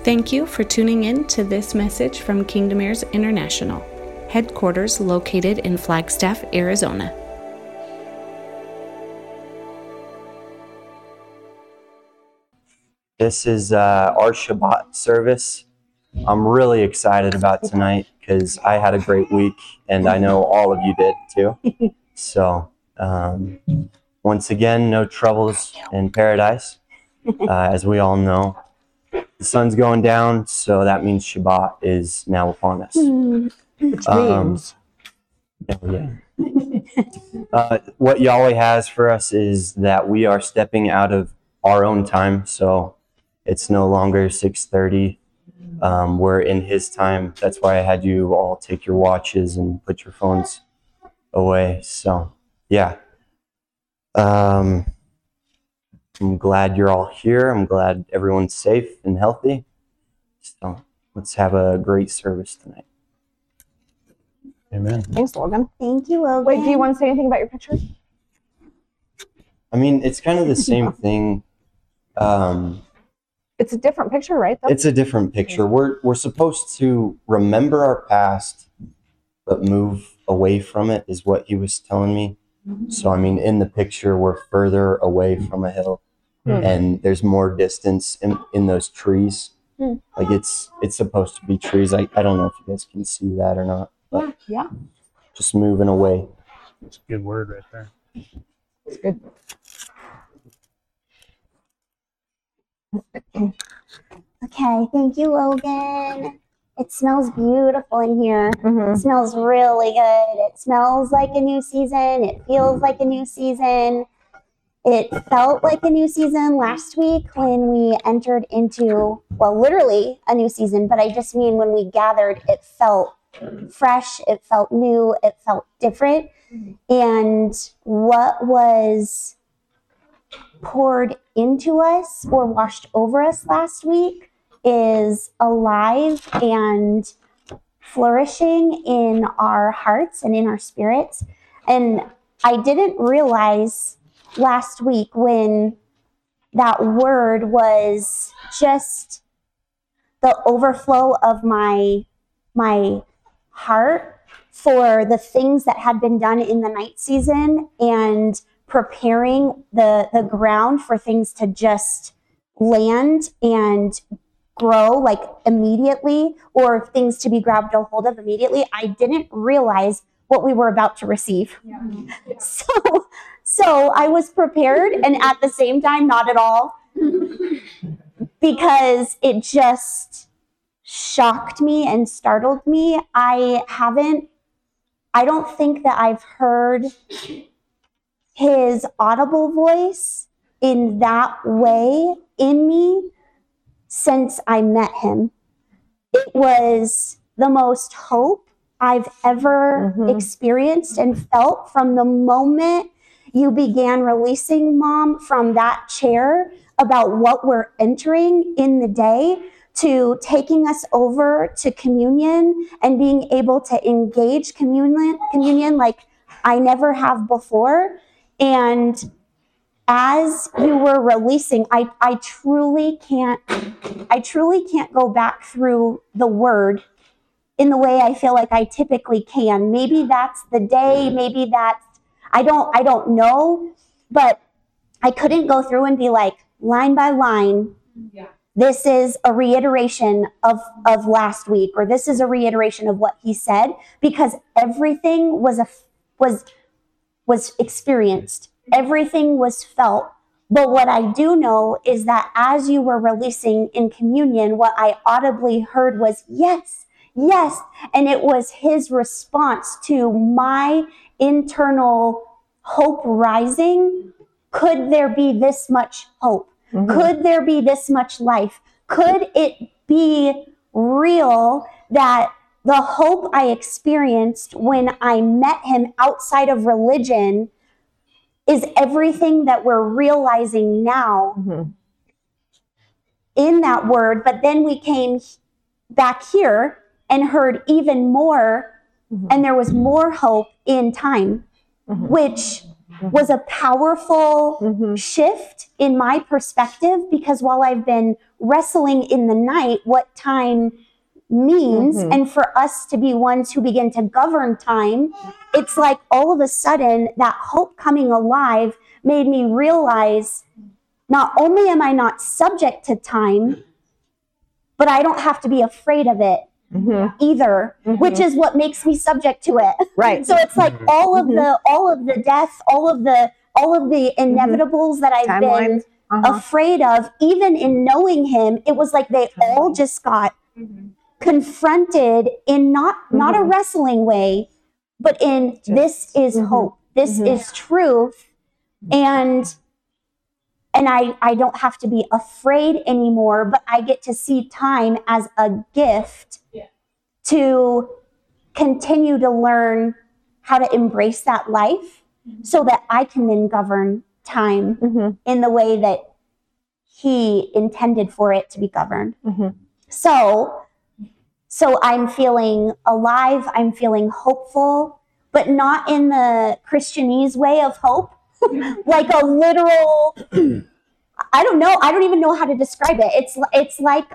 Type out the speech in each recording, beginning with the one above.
Thank you for tuning in to this message from Kingdom Heirs International, headquarters located in Flagstaff, Arizona. This is our Shabbat service. I'm really excited about tonight because I had a great week, and I know all of you did too. So, once again, no troubles in paradise, as we all know. The sun's going down, so that means Shabbat is now upon us. Which means? What Yahweh has for us is that we are stepping out of our own time, so it's no longer 6:30. We're in His time. That's why I had you all take your watches and put your phones away. So, yeah. I'm glad you're all here. I'm glad everyone's safe and healthy. So let's have a great service tonight. Amen. Thanks, Logan. Thank you, Logan. Wait, do you want to say anything about your picture? I mean, it's kind of the same thing. It's a different picture, right? Though? It's a different picture. We're supposed to remember our past, but move away from it, is what he was telling me. So, I mean, in the picture, we're further away from a hill, and there's more distance in those trees. Like it's supposed to be trees. I don't know if you guys can see that or not, but Yeah. just moving away. It's a good word right there. It's good. Okay, thank you, Logan. It smells beautiful in here. It smells really good. It smells like a new season. It feels like a new season. It felt like a new season last week when we entered into, well, literally a new season, but I just mean when we gathered, it felt fresh, it felt new, it felt different. And what was poured into us or washed over us last week is alive and flourishing in our hearts and in our spirits. And I didn't realize last week when that word was just the overflow of my heart for the things that had been done in the night season and preparing the ground for things to just land and grow like immediately, or things to be grabbed a hold of immediately. I didn't realize what we were about to receive. So I was prepared, and at the same time, not at all, because it just shocked me and startled me. I don't think that I've heard His audible voice in that way in me since I met Him. It was the most hope I've ever experienced and felt from the moment you began releasing, Mom, from that chair about what we're entering in the day, to taking us over to communion and being able to engage communion like I never have before. And as you were releasing, I truly can't go back through the word in the way I feel like I typically can. Maybe that's the day, maybe that's, I don't know, but I couldn't go through and be like, line by line, this is a reiteration of last week, or this is a reiteration of what he said, because everything was experienced. Everything was felt. But what I do know is that as you were releasing in communion, what I audibly heard was, yes, yes. And it was his response to my internal hope rising. Could there be this much hope? Could there be this much life? Could it be real that the hope I experienced when I met him outside of religion is everything that we're realizing now in that word? But then we came back here and heard even more, and there was more hope in time, which was a powerful Mhm. shift in my perspective, because while I've been wrestling in the night what time means, Mhm. and for us to be ones who begin to govern time, it's like all of a sudden that hope coming alive made me realize not only am I not subject to time, but I don't have to be afraid of it Mhm. either, Mhm. which is what makes me subject to it. Right. So it's like Mhm. all of the death, all of the inevitables that I've been Timelines. Uh-huh. afraid of, even in knowing him, it was like they all just got confronted in not a Mhm. wrestling way, but in this is Mhm. hope, this Mhm. is truth, and I don't have to be afraid anymore, but I get to see time as a gift to continue to learn how to embrace that life, so that I can then govern time Mhm. in the way that he intended for it to be governed. Mhm. So I'm feeling alive, I'm feeling hopeful, but not in the Christianese way of hope, like a literal, I don't know, I don't even know how to describe it. It's like,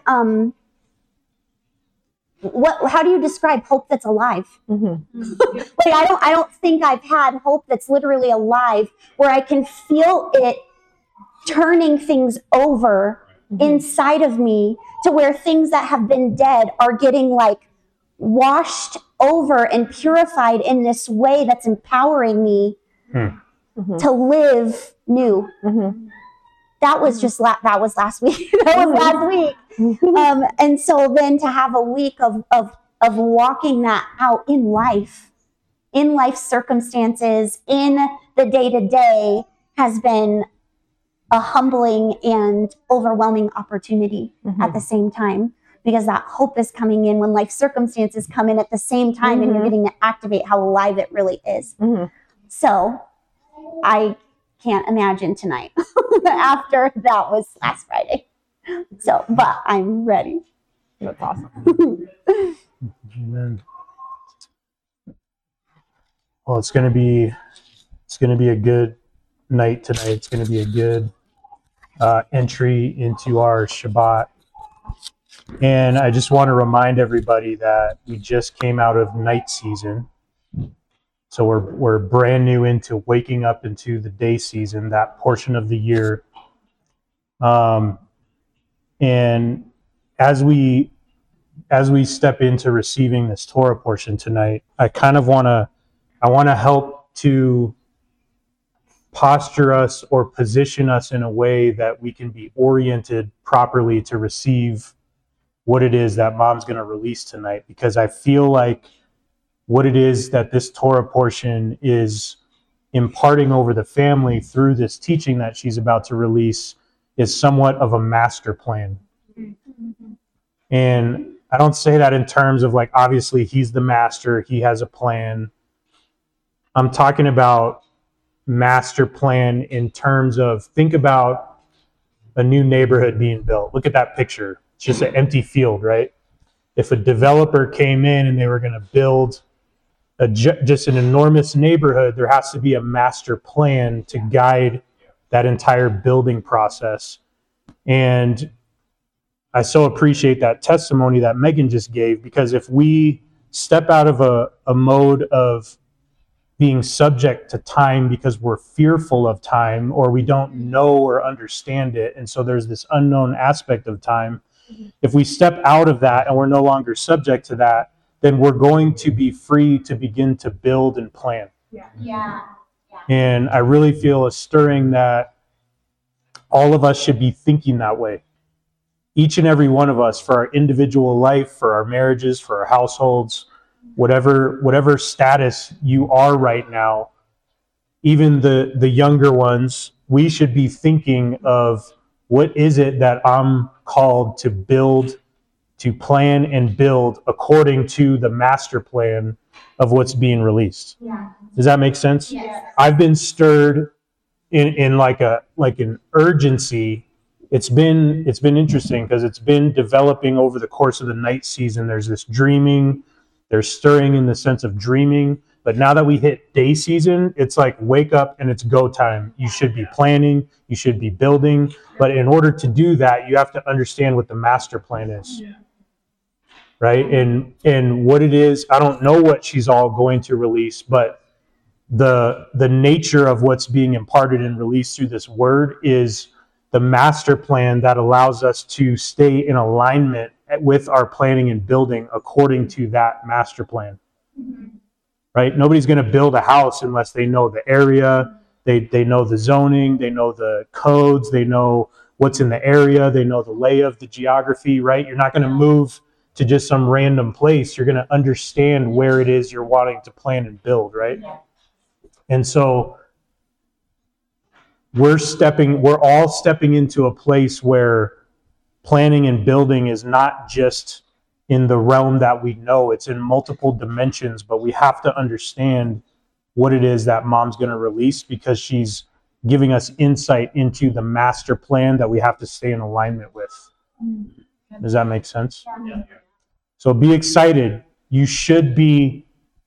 how do you describe hope that's alive? Mhm. Like, I don't think I've had hope that's literally alive, where I can feel it turning things over inside of me, to where things that have been dead are getting like washed over and purified in this way that's empowering me to live new. Mhm. That was just that was last week. That was last week. And so then to have a week of walking that out in life circumstances, in the day-to-day, has been a humbling and overwhelming opportunity at the same time, because that hope is coming in when life circumstances come in at the same time, and you're getting to activate how alive it really is. Mhm. So I can't imagine tonight after that was last Friday. So, but I'm ready. That's awesome. Amen. Well, it's gonna be a good night tonight. It's gonna be a good entry into our Shabbat. And I just want to remind everybody that we just came out of night season. So we're brand new into waking up into the day season, that portion of the year. And as we step into receiving this Torah portion tonight, I want to help to posture us or position us in a way that we can be oriented properly to receive what it is that Mom's going to release tonight, because I feel like what it is that this Torah portion is imparting over the family through this teaching that she's about to release is somewhat of a master plan. And I don't say that in terms of like, obviously he's the master, he has a plan. I'm talking about master plan in terms of, think about a new neighborhood being built. Look at that picture. It's just an empty field, right? If a developer came in and they were going to build just an enormous neighborhood, there has to be a master plan to guide that entire building process. And I so appreciate that testimony that Megan just gave, because if we step out of a mode of being subject to time because we're fearful of time, or we don't know or understand it, and so there's this unknown aspect of time, if we step out of that and we're no longer subject to that, then we're going to be free to begin to build and plan. Yeah. And I really feel a stirring that all of us should be thinking that way. Each and every one of us, for our individual life, for our marriages, for our households, whatever status you are right now, even the younger ones, we should be thinking of, what is it that I'm called to build, to plan and build according to the master plan of what's being released. Yeah. Does that make sense? Yes. I've been stirred in like an urgency. It's been interesting because it's been developing over the course of the night season. There's this dreaming, there's stirring in the sense of dreaming. But now that we hit day season, it's like wake up and it's go time. You should be planning, you should be building. But in order to do that, you have to understand what the master plan is. Right? And what it is, I don't know what she's all going to release, but the nature of what's being imparted and released through this word is the master plan that allows us to stay in alignment with our planning and building according to that master plan. Right? Nobody's going to build a house unless they know the area, they know the zoning, they know the codes, they know what's in the area, they know the layout, the geography, right? You're not going to move to just some random place. You're going to understand where it is you're wanting to plan and build, right? And so we're all stepping into a place where planning and building is not just in the realm that we know, it's in multiple dimensions, but we have to understand what it is that mom's going to release, because she's giving us insight into the master plan that we have to stay in alignment with. Does that make sense? So be excited. There should be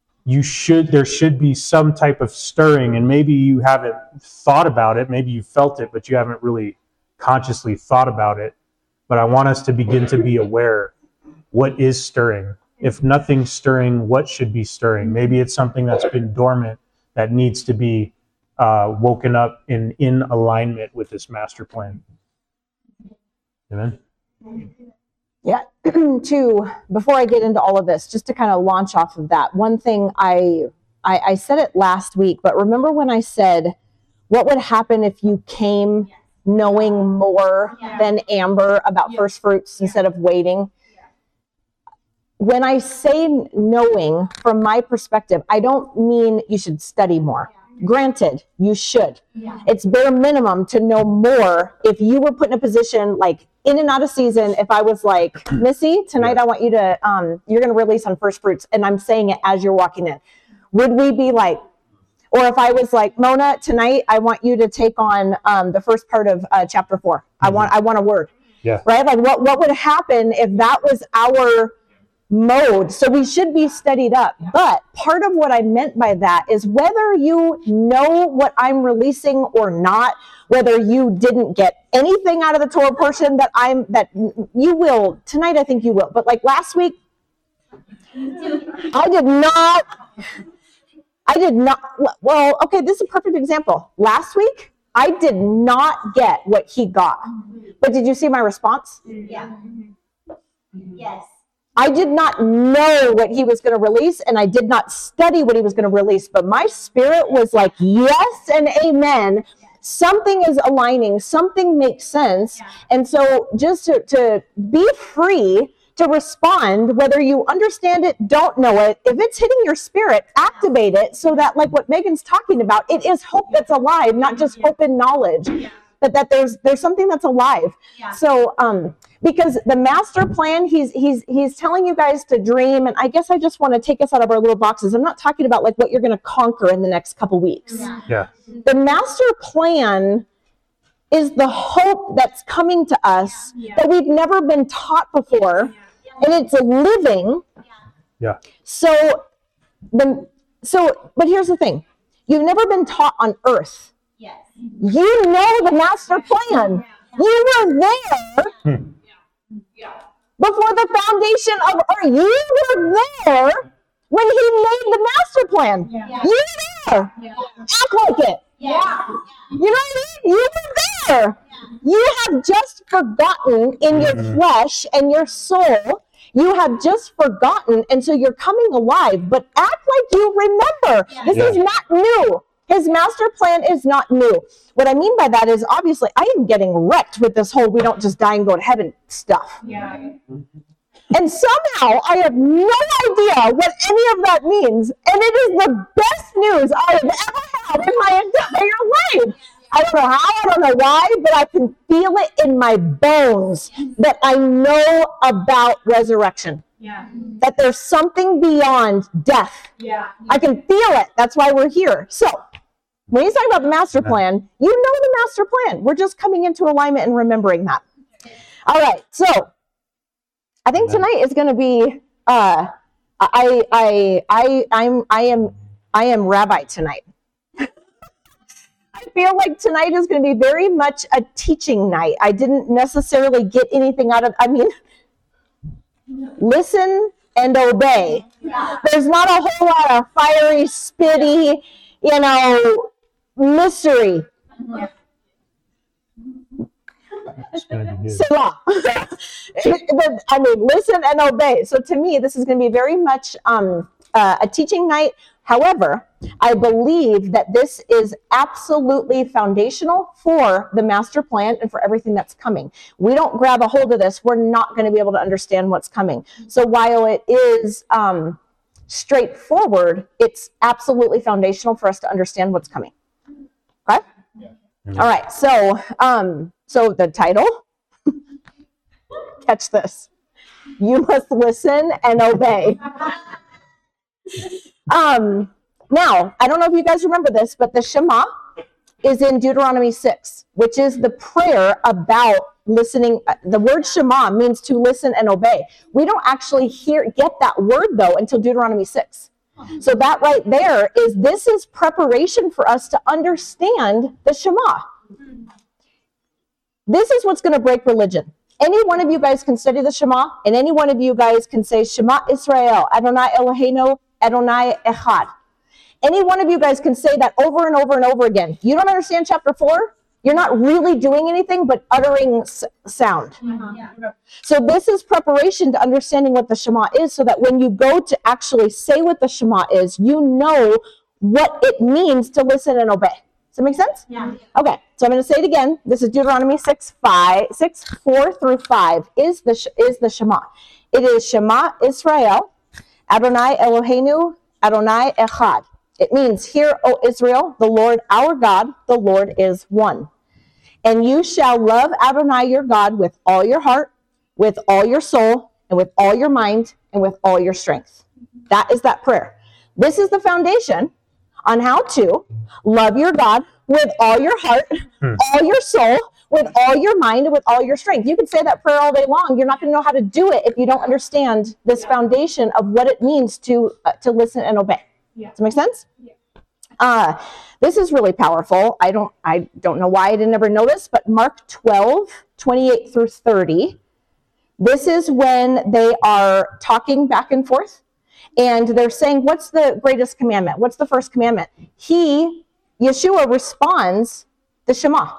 some type of stirring, and maybe you haven't thought about it, maybe you felt it, but you haven't really consciously thought about it. But I want us to begin to be aware. What is stirring? If nothing's stirring, what should be stirring? Maybe it's something that's been dormant that needs to be woken up in alignment with this master plan. Amen? Yeah. Before I get into all of this, just to kind of launch off of that, one thing I said it last week, but remember when I said, what would happen if you came knowing more than Amber about first fruits instead of waiting? When I say knowing, from my perspective, I don't mean you should study more. Granted, you should. It's bare minimum to know more. If you were put in a position like in and out of season, if I was like, Missy, tonight I want you to, you're going to release on first fruits, and I'm saying it as you're walking in, would we be like, or if I was like, Mona, tonight I want you to take on the first part of chapter 4. I want a word. Yeah. Right? Like what would happen if that was our mode? So we should be studied up. But part of what I meant by that is whether you know what I'm releasing or not, whether you didn't get anything out of the Torah portion that you will tonight, I think you will. But like last week, I did not. Well, okay, this is a perfect example. Last week, I did not get what he got. But did you see my response? Yeah. Yes. I did not know what he was going to release, and I did not study what he was going to release, but my spirit was like, yes and amen. Something is aligning. Something makes sense. And so just to be free to respond, whether you understand it, don't know it, if it's hitting your spirit, activate it so that, like what Megan's talking about, it is hope that's alive, not just hope and knowledge, but that there's something that's alive. So, because the master plan, he's telling you guys to dream, and I guess I just want to take us out of our little boxes. I'm not talking about like what you're going to conquer in the next couple weeks. Yeah. The master plan is the hope that's coming to us that we've never been taught before, and it's living. Yeah. So, but here's the thing: you've never been taught on earth. Yes. You know the master plan. You were there before the foundation of earth. You were there when he made the master plan. You were there. Act like it. You know what I mean? You were there. You have just forgotten in your flesh and your soul. You have just forgotten, and so you're coming alive. But act like you remember. This is not new. His master plan is not new. What I mean by that is, obviously, I am getting wrecked with this whole we don't just die and go to heaven stuff. And somehow I have no idea what any of that means. And it is the best news I have ever had in my entire life. I don't know how, I don't know why, but I can feel it in my bones that I know about resurrection. That there's something beyond death. I can feel it. That's why we're here. So, when he's talking about the master plan, you know the master plan. We're just coming into alignment and remembering that. All right, so I think tonight is going to be. I am I am rabbi tonight. I feel like tonight is going to be very much a teaching night. I didn't necessarily get anything out of, listen and obey. There's not a whole lot of fiery, spitty, mystery. It's gonna be good. Selah. Listen and obey. So to me, this is going to be very much a teaching night. However, I believe that this is absolutely foundational for the master plan and for everything that's coming. We don't grab a hold of this, we're not going to be able to understand what's coming. So while it is straightforward, it's absolutely foundational for us to understand what's coming. Okay? Yeah. All right. So the title, catch this. You must listen and obey. Now, I don't know if you guys remember this, but the Shema is in Deuteronomy 6, which is the prayer about listening. The word Shema means to listen and obey. We don't actually get that word, though, until Deuteronomy 6. So that right there this is preparation for us to understand the Shema. This is what's going to break religion. Any one of you guys can study the Shema, and any one of you guys can say, Shema Israel, Adonai Eloheinu, Adonai Echad. Any one of you guys can say that over and over and over again. You don't understand chapter 4? You're not really doing anything but uttering sound. So this is preparation to understanding what the Shema is, so that when you go to actually say what the Shema is, you know what it means to listen and obey. Does that make sense? Yeah. Okay, so I'm going to say it again. This is Deuteronomy 6, 4 through 5 is the Shema. It is Shema Israel, Adonai Eloheinu, Adonai Echad. It means, hear, O Israel, the Lord our God, the Lord is one. And you shall love Adonai your God with all your heart, with all your soul, and with all your mind, and with all your strength. That is that prayer. This is the foundation on how to love your God with all your heart, all your soul, with all your mind, and with all your strength. You can say that prayer all day long. You're not going to know how to do it if you don't understand this foundation of what it means to listen and obey. Does that make sense? This is really powerful. I don't know why I didn't ever notice, but Mark 12, 28 through 30, this is when they are talking back and forth, and they're saying, what's the greatest commandment? What's the first commandment? Yeshua responds, the Shema.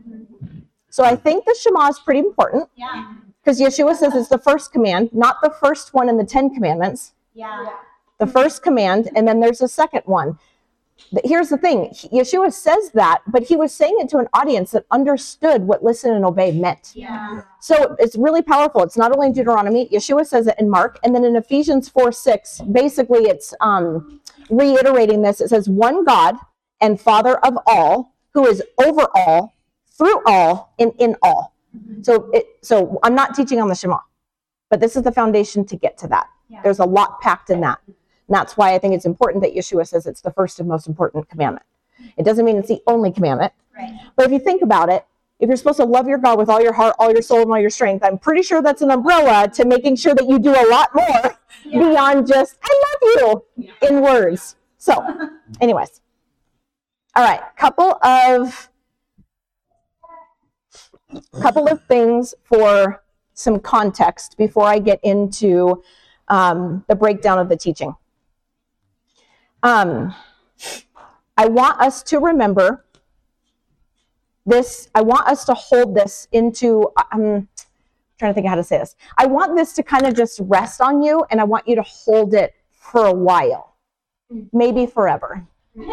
So I think the Shema is pretty important. Yeah. Because Yeshua says it's the first command, not the first one in the 10 commandments. Yeah. The first command, and then there's a second one. Here's the thing. Yeshua says that, but he was saying it to an audience that understood what listen and obey meant. Yeah. So it's really powerful. It's not only in Deuteronomy. Yeshua says it in Mark. And then in Ephesians 4:6, basically it's reiterating this. It says, one God and Father of all, who is over all, through all, and in all. So I'm not teaching on the Shema, but this is the foundation to get to that. Yeah. There's a lot packed in that. And that's why I think it's important that Yeshua says it's the first and most important commandment. It doesn't mean it's the only commandment. Right. But if you think about it, if you're supposed to love your God with all your heart, all your soul, and all your strength, I'm pretty sure that's an umbrella to making sure that you do a lot more beyond just, I love you, in words. So, anyways. All right, couple of things for some context before I get into the breakdown of the teaching. I want us to remember this. I want us to hold this into, I'm trying to think of how to say this. I want this to kind of just rest on you, and I want you to hold it for a while, maybe forever.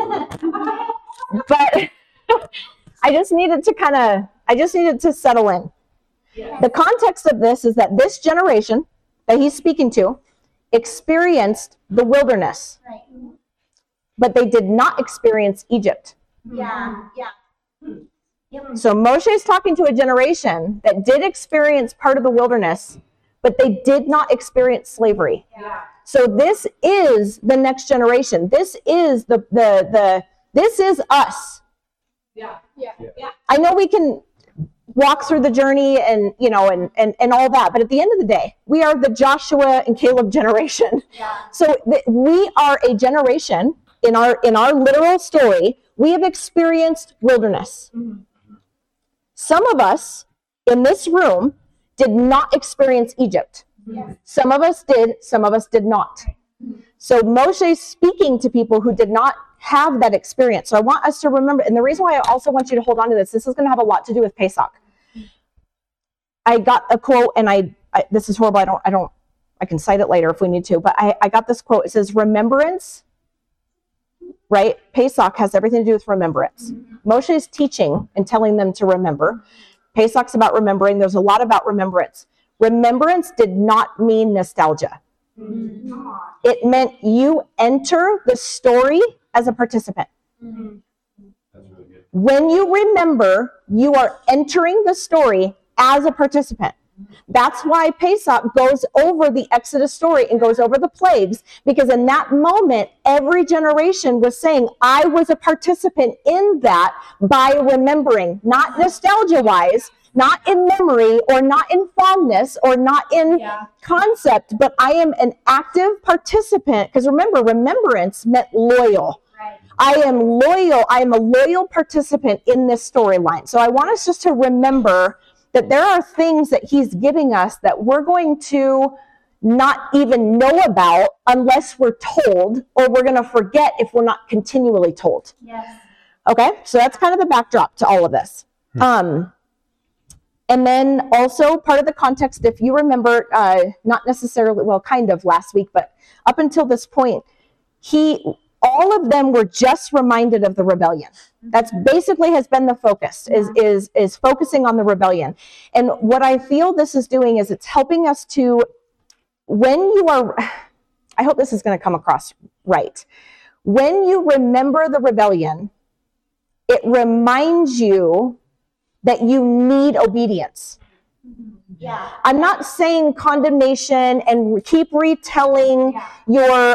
But I just need it to settle in. Yeah. The context of this is that this generation that he's speaking to experienced the wilderness. Right. But they did not experience Egypt. Yeah. So Moshe is talking to a generation that did experience part of the wilderness, but they did not experience slavery. Yeah. So this is the next generation. This is this is us. Yeah. I know we can walk through the journey and and all that, but at the end of the day, we are the Joshua and Caleb generation. Yeah. So we are a generation in our literal story, we have experienced wilderness. Some of us in this room did not experience Egypt. Some of us did, some of us did not. So Moshe is speaking to people who did not have that experience. So I want us to remember, and the reason why I also want you to hold on to this is going to have a lot to do with Pesach. I got a quote, and I this is horrible. I can cite it later if we need to, but I got this quote. It says, remembrance, right? Pesach has everything to do with remembrance. Moshe is teaching and telling them to remember. Pesach's about remembering. There's a lot about remembrance. Remembrance did not mean nostalgia. It meant you enter the story as a participant. When you remember, you are entering the story as a participant. That's why Pesach goes over the Exodus story and goes over the plagues, because in that moment, every generation was saying, I was a participant in that by remembering, not nostalgia-wise, not in memory or not in fondness or not in concept, but I am an active participant. Because remember, remembrance meant loyal. I am loyal. I am a loyal participant in this storyline. So I want us just to remember that there are things that he's giving us that we're going to not even know about unless we're told, or we're going to forget if we're not continually told. Okay, so that's kind of the backdrop to all of this. And then also part of the context, if you remember, not necessarily, well, kind of last week, but up until this point, all of them were just reminded of the rebellion. That's basically has been the focus, is focusing on the rebellion. And what I feel this is doing is it's helping us to, when you are, I hope this is going to come across right. When you remember the rebellion, it reminds you that you need obedience. I'm not saying condemnation and keep retelling your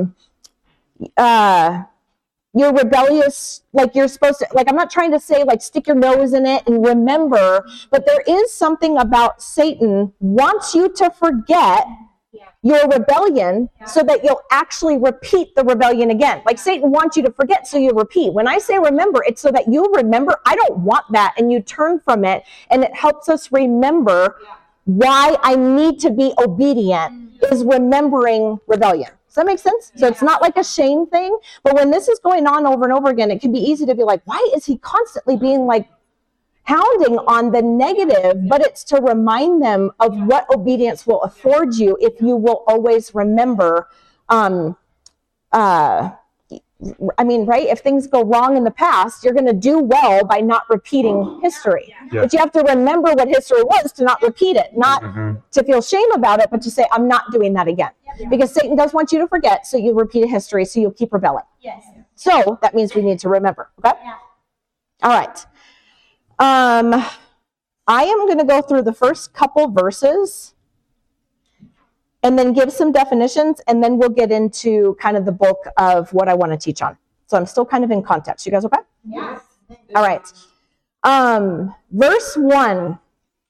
rebellious, like you're supposed to, like I'm not trying to say like stick your nose in it and remember, but there is something about Satan wants you to forget your rebellion so that you'll actually repeat the rebellion again. Like Satan wants you to forget so you repeat. When I say remember, it's so that you remember, I don't want that, and you turn from it, and it helps us remember why I need to be obedient is remembering rebellion. Does that make sense? So it's not like a shame thing, but when this is going on over and over again, it can be easy to be like, why is he constantly being like hounding on the negative? But it's to remind them of what obedience will afford you if you will always remember. I mean, right? If things go wrong in the past, you're going to do well by not repeating history. But you have to remember what history was to not repeat it, not to feel shame about it, but to say, I'm not doing that again. Because Satan does want you to forget, so you repeat a history, so you'll keep rebelling. So that means we need to remember. Okay? All right. I am going to go through the first couple verses and then give some definitions, and then we'll get into kind of the bulk of what I want to teach on. So I'm still kind of in context. You guys okay? Yes. All right. Verse 1.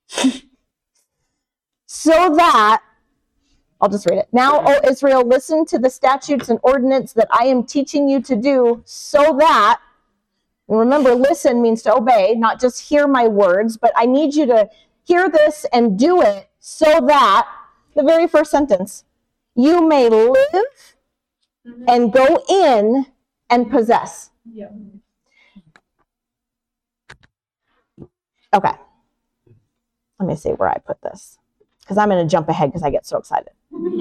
So that, I'll just read it. Now, O Israel, listen to the statutes and ordinance that I am teaching you to do, so that, and remember, listen means to obey, not just hear my words, but I need you to hear this and do it so that, the very first sentence, you may live and go in and possess. Okay. Let me see where I put this, because I'm going to jump ahead because I get so excited.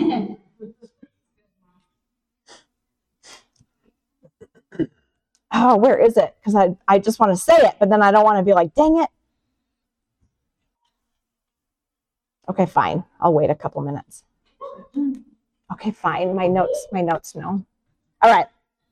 Oh, where is it? Because I just want to say it, but then I don't want to be like, dang it. Okay, fine. I'll wait a couple minutes. Okay, fine. My notes no. All right.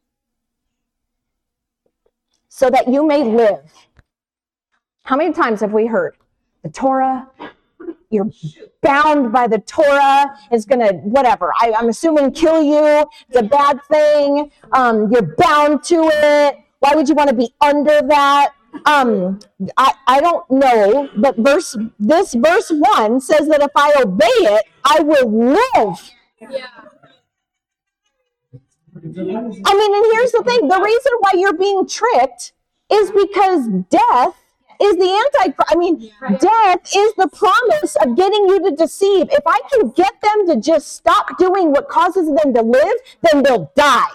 So that you may live. How many times have we heard the Torah? You're bound by the Torah. It's going to, whatever. I'm assuming kill you. It's a bad thing. You're bound to it. Why would you want to be under that? I don't know, but verse 1 says that if I obey it, I will live. and here's the thing. The reason why you're being tricked is because death is the death is the promise of getting you to deceive. If I can get them to just stop doing what causes them to live, then they'll die.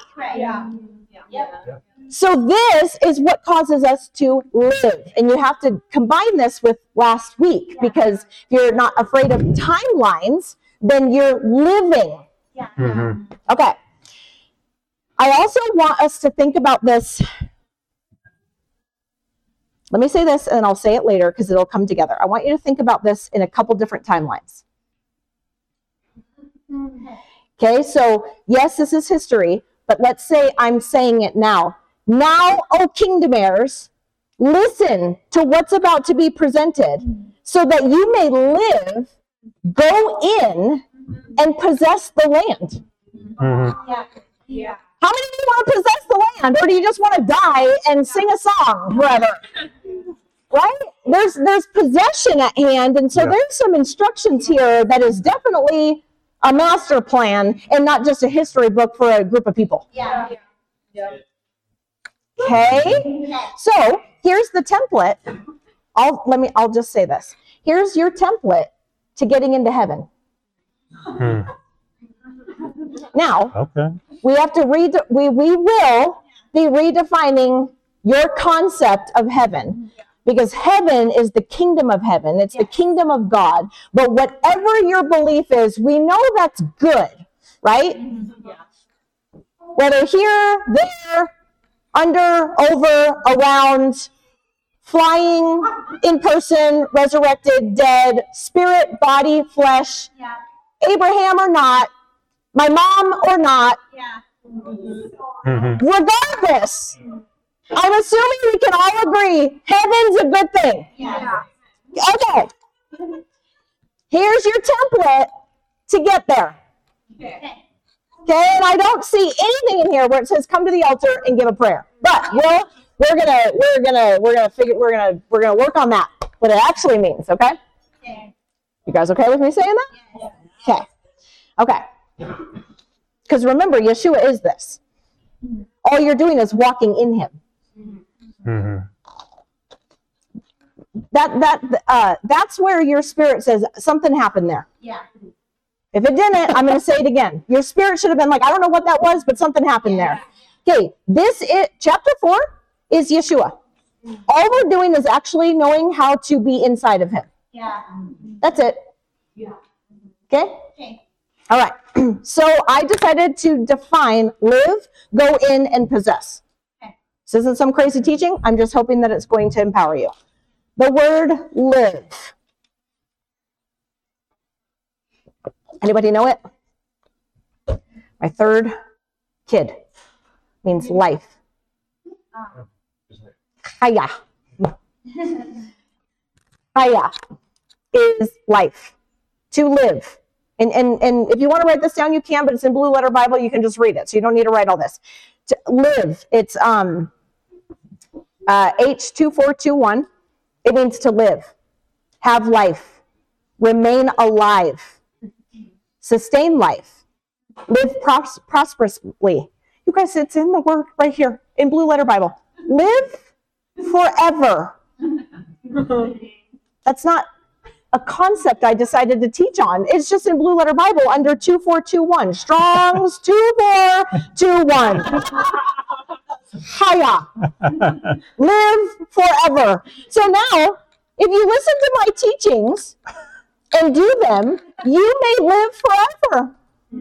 So this is what causes us to live. And you have to combine this with last week, because if you're not afraid of timelines, then you're living. Okay. I also want us to think about this. Let me say this, and I'll say it later because it'll come together. I want you to think about this in a couple different timelines. Okay, so yes, this is history, but let's say I'm saying it now. Now, O kingdom heirs, listen to what's about to be presented, so that you may live, go in, and possess the land. How many of you want to possess the land, or do you just want to die and sing a song forever? Right? There's possession at hand, and so there's some instructions here that is definitely a master plan and not just a history book for a group of people. Okay? So here's the template. I'll just say this. Here's your template to getting into heaven. Now, we have to we will be redefining your concept of heaven, because heaven is the kingdom of heaven. It's the kingdom of God. But whatever your belief is, we know that's good, right? Whether here, there, under, over, around, flying, in person, resurrected, dead, spirit, body, flesh, Abraham or not, my mom or not, regardless, I'm assuming we can all agree heaven's a good thing. Okay. Here's your template to get there. Okay, and I don't see anything in here where it says come to the altar and give a prayer. But we're gonna work on that, what it actually means, okay? You guys okay with me saying that? Okay. Because remember, Yeshua is this. All you're doing is walking in him. That's where your spirit says something happened there. If it didn't, I'm going to say it again. Your spirit should have been like, I don't know what that was, but something happened there. Okay, chapter 4 is Yeshua. All we're doing is actually knowing how to be inside of him. That's it. Okay? All right. So I decided to define live, go in, and possess. This isn't some crazy teaching. I'm just hoping that it's going to empower you. The word live. Anybody know it? My third kid means life. Chaya. Chaya is life. To live. And if you want to write this down, you can, but it's in Blue Letter Bible. You can just read it. So you don't need to write all this. To live, it's H2421. It means to live, have life, remain alive, sustain life, live prosperously. You guys, it's in the word right here in Blue Letter Bible. Live forever. That's not a concept I decided to teach on. It's just in Blue Letter Bible under 2421. Strong's 2421. Chaya. Live forever. So now, if you listen to my teachings and do them, you may live forever.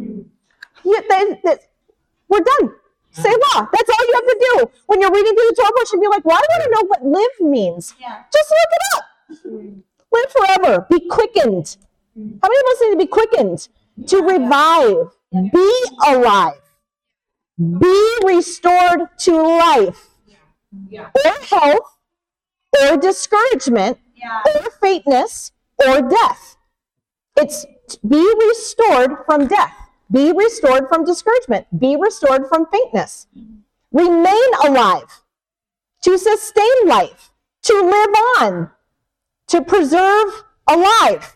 We're done. Selah. That's all you have to do. When you're reading through the Torah, you should be like, well, I want to know what live means. Just look it up. Live forever. Be quickened. How many of us need to be quickened? To revive. Be alive. Be restored to life. Or health, or discouragement, or faintness, or death. It's be restored from death. Be restored from discouragement. Be restored from faintness. Remain alive. To sustain life. To live on. To preserve alive.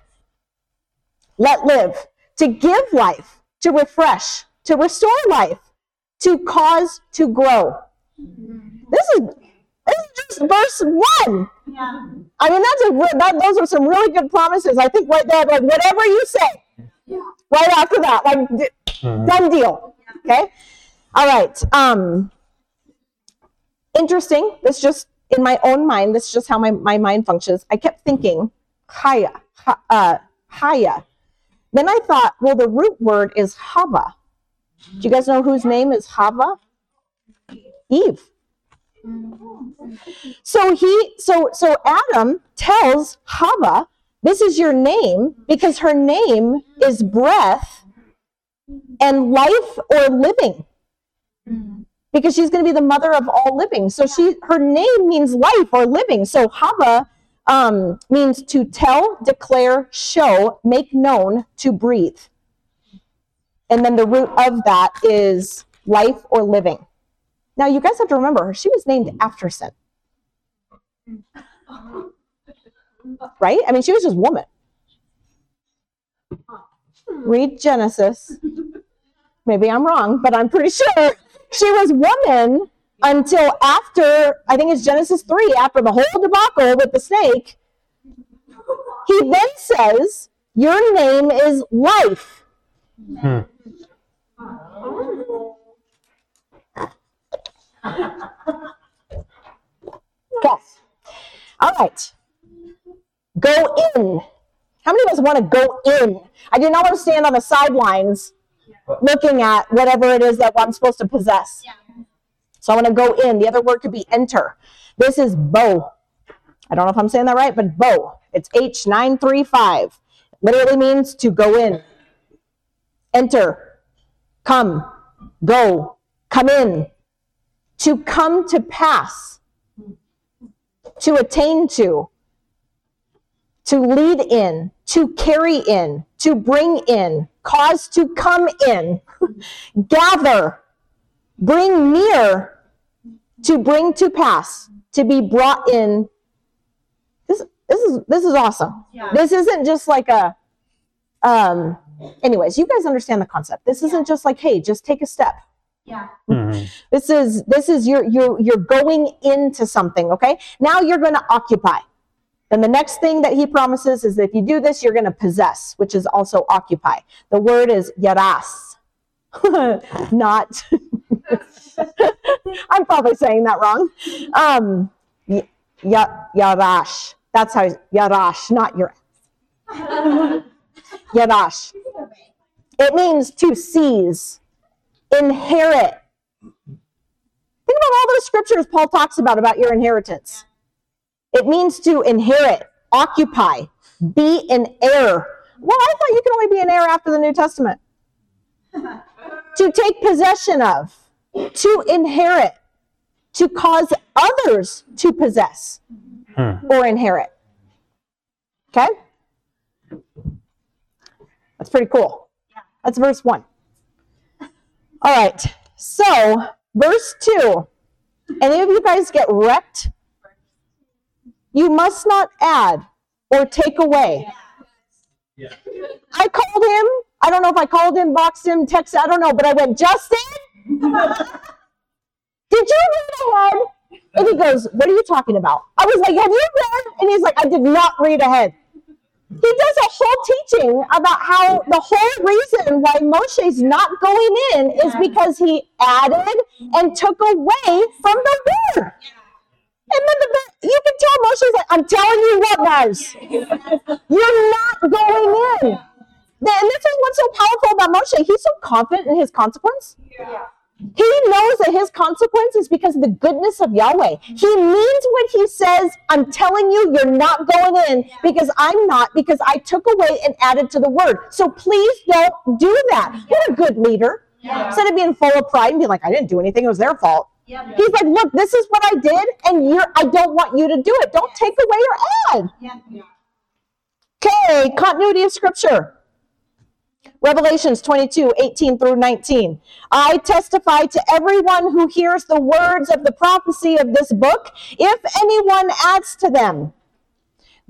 Let live. To give life. To refresh. To restore life. to cause to grow. This is just verse 1. Yeah. I mean, those are some really good promises. I think right there, like whatever you say, right after that, like done deal. Okay. All right. Interesting. This just in my own mind. This is just how my mind functions. I kept thinking, Haya. Then I thought, well, the root word is Hava. Do you guys know whose name is Hava? Eve. So Adam tells Hava, this is your name, because her name is breath and life or living. Because she's going to be the mother of all living. So her name means life or living. So Hava means to tell, declare, show, make known, to breathe. And then the root of that is life or living. Now, you guys have to remember, she was named after sin. Right? I mean, she was just woman. Read Genesis. Maybe I'm wrong, but I'm pretty sure she was woman until after, I think it's Genesis 3, after the whole debacle with the snake. He then says, your name is life. Okay. All right. Go in. How many of us want to go in? I do not want to stand on the sidelines looking at whatever it is that I'm supposed to possess. So I want to go in. The other word could be enter. This is bow. I don't know if I'm saying that right, but bow. It's H935. Literally means to go in. Enter. Come. Go. Come in. To come to pass. To attain to lead in, to carry in, to bring in, cause to come in, gather, bring near, to bring to pass, to be brought in. This is awesome. Yeah. This isn't just like a, anyways, you guys understand the concept. This isn't just like, hey, just take a step. Yeah. Mm-hmm. This is you're going into something, okay? Now you're going to occupy. And the next thing that he promises is that if you do this, you're going to possess, which is also occupy. The word is yaras. Not, I'm probably saying that wrong. Yarash. That's how, yarash, not your. Yarash. It means to seize, inherit. Think about all those scriptures Paul talks about your inheritance. It means to inherit, occupy, be an heir. Well, I thought you could only be an heir after the New Testament. To take possession of, to inherit, to cause others to possess or inherit. Okay? That's pretty cool. That's verse 1. All right. So, verse 2. Any of you guys get wrecked? You must not add or take away. Yeah. I called him. I don't know if I called him, boxed him, texted, I don't know, but I went, Justin? Did you read ahead? And he goes, what are you talking about? I was like, have you read? And he's like, I did not read ahead. He does a whole teaching about how the whole reason why Moshe's not going in is because he added and took away from the word. And then you can tell Moshe's like, I'm telling you what, guys. You're not going in. And this is what's so powerful about Moshe. He's so confident in his consequence. Yeah. He knows that his consequence is because of the goodness of Yahweh. He means what he says. I'm telling you, you're not going in because I'm not, because I took away and added to the word. So please don't do that. You're a good leader. Yeah. Instead of being full of pride and being like, I didn't do anything, it was their fault. Yeah. He's like, look, this is what I did, and I don't want you to do it. Don't take away or add. Yeah. Okay, continuity of scripture. Revelations 22:18 through 19. I testify to everyone who hears the words of the prophecy of this book, if anyone adds to them,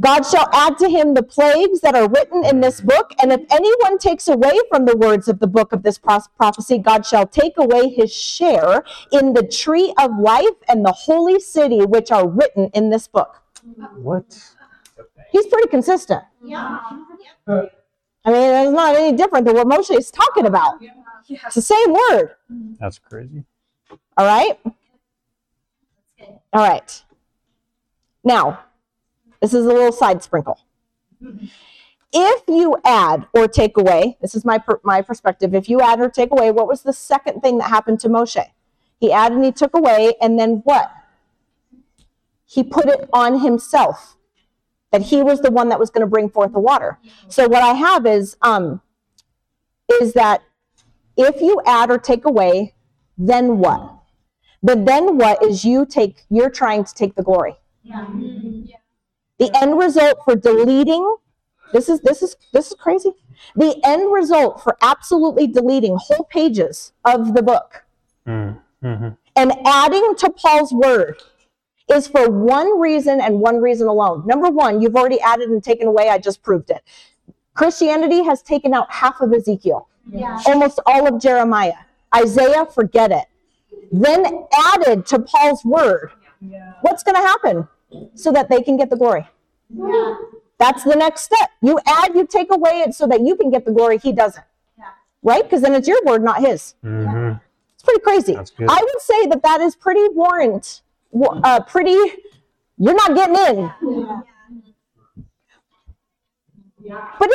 God shall add to him the plagues that are written in this book, and if anyone takes away from the words of the book of this prophecy, God shall take away his share in the tree of life and the holy city which are written in this book. What? He's pretty consistent. I mean, it's not any different than what Moshe is talking about. It's the same word. That's crazy. All right? All right. Now, this is a little side sprinkle. If you add or take away, this is my perspective, if you add or take away, what was the second thing that happened to Moshe? He added and he took away, and then what? He put it on himself, that he was the one that was going to bring forth the water. So what I have is that if you add or take away, then what? But then what is you're trying to take the glory. The end result for deleting, this is crazy. The end result for absolutely deleting whole pages of the book and adding to Paul's word is for one reason and one reason alone. Number one, you've already added and taken away. I just proved it. Christianity has taken out half of Ezekiel, almost all of Jeremiah. Isaiah, forget it. Then added to Paul's word. What's going to happen? So that they can get the glory. That's the next step. You add, you take away it so that you can get the glory. He doesn't. Right? Because then it's your word, not his. It's pretty crazy. I would say that is pretty warrant. You're not getting in. But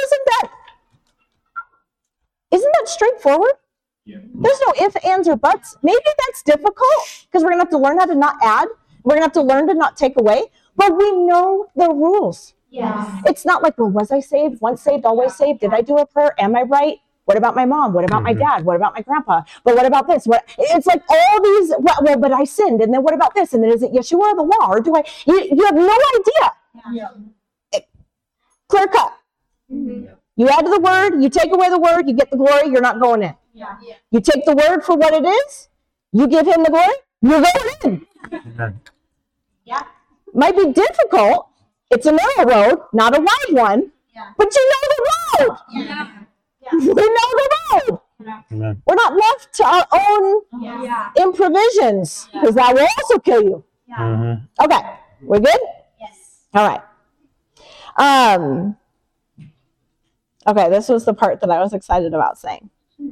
isn't that straightforward? There's no ifs, ands, or buts. Maybe that's difficult because we're going to have to learn how to not add. We're going to have to learn to not take away. But we know the rules. It's not like, well, was I saved? Once saved, always saved. Did I do a prayer? Am I right? What about my mom? What about my dad? What about my grandpa? But what about this? It's like all these, well, but I sinned. And then what about this? And then is it Yeshua or the law? Or do I? You have no idea. Clear cut. You add to the word, you take away the word, you get the glory, you're not going in. You take the word for what it is, you give him the glory, you're going in. Might be difficult. It's a narrow road, not a wide one, but you know the road. We know the road. We're not left to our own improvisations, because that will also kill you. Okay, we're good? Yes. All right. Okay, this was the part that I was excited about saying.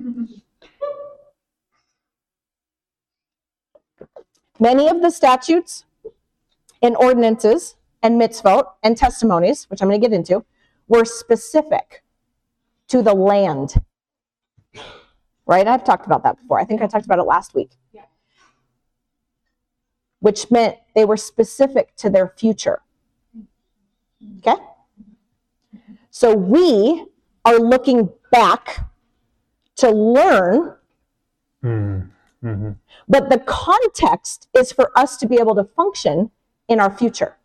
Many of the statutes and ordinances and mitzvot and testimonies, which I'm going to get into, were specific to the land. Right? I've talked about that before. I think I talked about it last week. Which meant they were specific to their future. Okay? So we are looking back to learn, but the context is for us to be able to function in our future.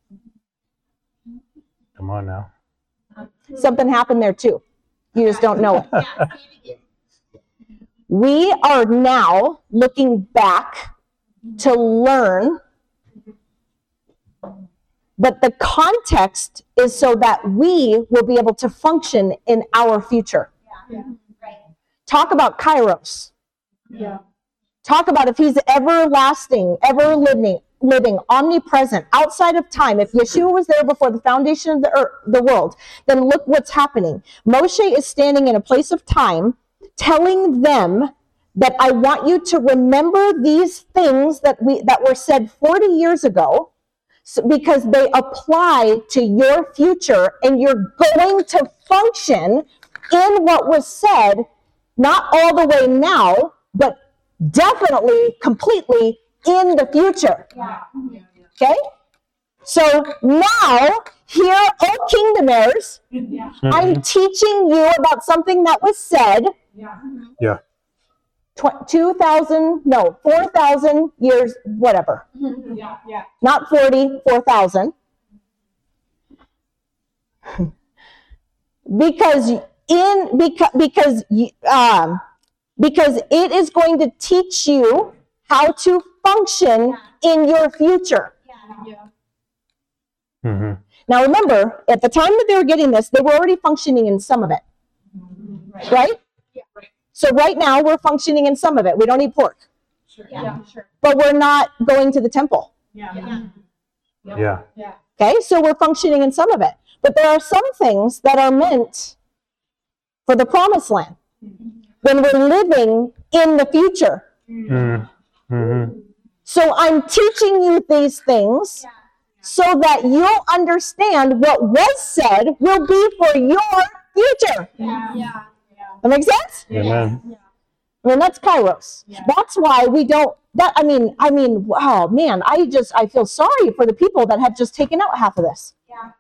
Come on now. Something happened there too. You just don't know it. We are now looking back to learn, but the context is so that we will be able to function in our future. Talk about Kairos. Talk about if he's everlasting, ever living, omnipresent, outside of time. If Yeshua was there before the foundation of the world, then look what's happening. Moshe is standing in a place of time telling them that I want you to remember these things that were said 40 years ago, because they apply to your future, and you're going to function in what was said, not all the way now, but definitely, completely in the future. Okay? So now, here, oh kingdom heirs, I'm teaching you about something that was said 4,000 years, whatever. Not 40, 4,000. Because it is going to teach you how to function in your future. Now remember, at the time that they were getting this, they were already functioning in some of it. Right? Yeah, right. So right now we're functioning in some of it. We don't eat pork. Sure. Yeah, sure. But we're not going to the temple. Yeah. Yeah. Okay? So we're functioning in some of it. But there are some things that are meant for the promised land when we're living in the future. Mm-hmm. So I'm teaching you these things so that you'll understand what was said will be for your future. Yeah. That makes sense? Amen. I mean, that's Kairos. That's why we don't, wow, man, I feel sorry for the people that have just taken out half of this. Yeah.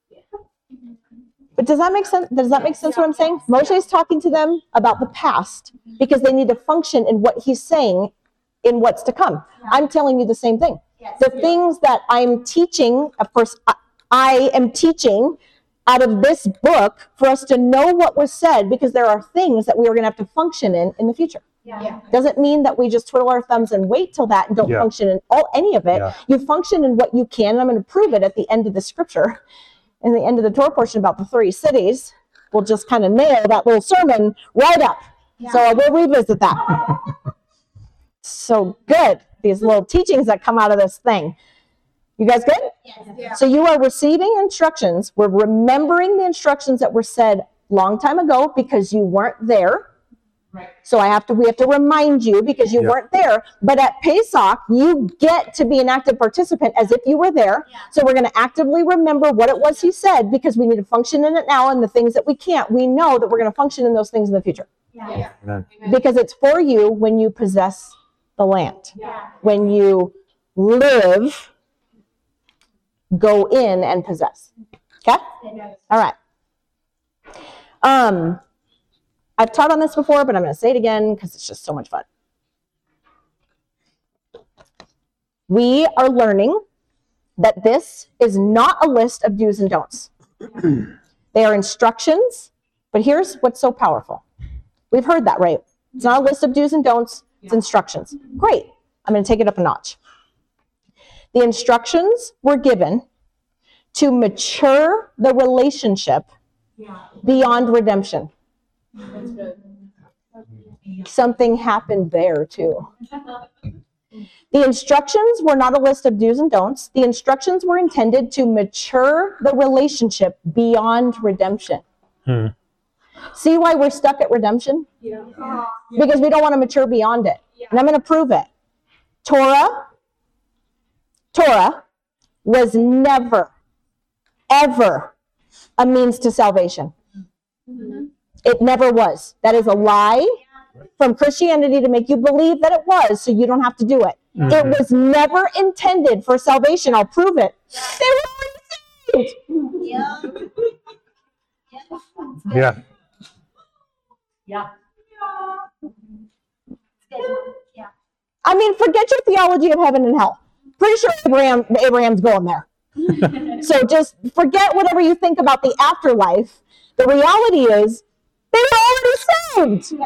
But does that make sense? Does that make sense what I'm saying? Moshe is talking to them about the past because they need to function in what he's saying in what's to come. I'm telling you the same thing. The things that I'm teaching, of course, I am teaching out of this book for us to know what was said, because there are things that we are going to have to function in the future. Yeah. Doesn't mean that we just twiddle our thumbs and wait till that and don't function in any of it. Yeah. You function in what you can, and I'm going to prove it at the end of the scripture. In the end of the Torah portion about the 3 cities, we'll just kind of nail that little sermon right up. So we'll revisit that. So good. These little teachings that come out of this thing. You guys good? Yeah. So you are receiving instructions. We're remembering the instructions that were said long time ago because you weren't there. Right. So we have to remind you because you weren't there. But at Pesach, you get to be an active participant as if you were there. So we're going to actively remember what it was he said, because we need to function in it now, and the things that we can't, we know that we're going to function in those things in the future. Yeah. Amen. Because it's for you when you possess the land. Yeah. When you live, go in and possess. Okay? All right. I've taught on this before, but I'm going to say it again because it's just so much fun. We are learning that this is not a list of do's and don'ts. They are instructions, but here's what's so powerful. We've heard that, right? It's not a list of do's and don'ts, it's instructions. Great. I'm going to take it up a notch. The instructions were given to mature the relationship beyond redemption. That's good. Something happened there too. The instructions were not a list of do's and don'ts. The instructions were intended to mature the relationship beyond redemption. See why we're stuck at redemption? Yeah. Because we don't want to mature beyond it. And I'm going to prove it. Torah was never, ever a means to salvation. It never was. That is a lie from Christianity to make you believe that it was, so you don't have to do it. It was never intended for salvation. I'll prove it. They were already saved. Yeah. I mean, forget your theology of heaven and hell. Pretty sure Abraham's going there. So just forget whatever you think about the afterlife. The reality is, they were already saved.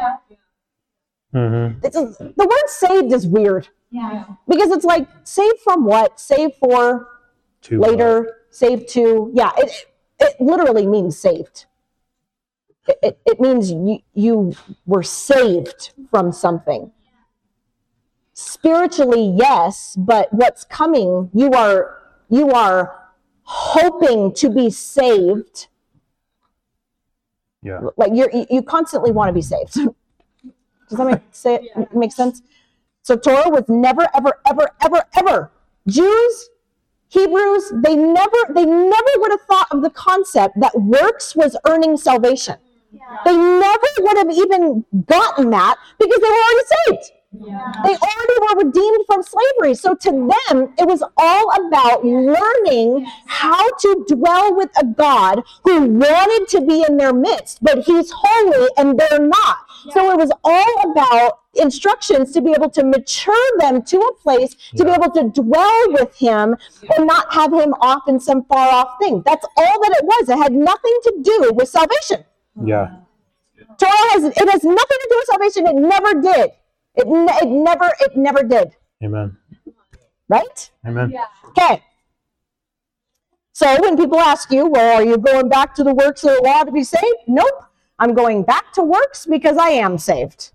The word saved is weird. Because it's like, saved from what? Saved for later, saved to. Yeah, it literally means saved. It means you were saved from something. Spiritually, yes, but what's coming, you are hoping to be saved. Yeah. Like you constantly want to be saved. Does that make sense? So Torah was never, ever, ever, ever, ever. Jews, Hebrews, they never would have thought of the concept that works was earning salvation. They never would have even gotten that because they were already saved. They already were redeemed from slavery. So to them, it was all about learning how to dwell with a God who wanted to be in their midst, but he's holy and they're not. So it was all about instructions to be able to mature them to a place to be able to dwell with him and not have him off in some far off thing. That's all that it was. It had nothing to do with salvation. Yeah. Torah has nothing to do with salvation. It never did. It never did. Amen. Right? Amen. Okay. So when people ask you, well, are you going back to the works of the law to be saved? Nope. I'm going back to works because I am saved.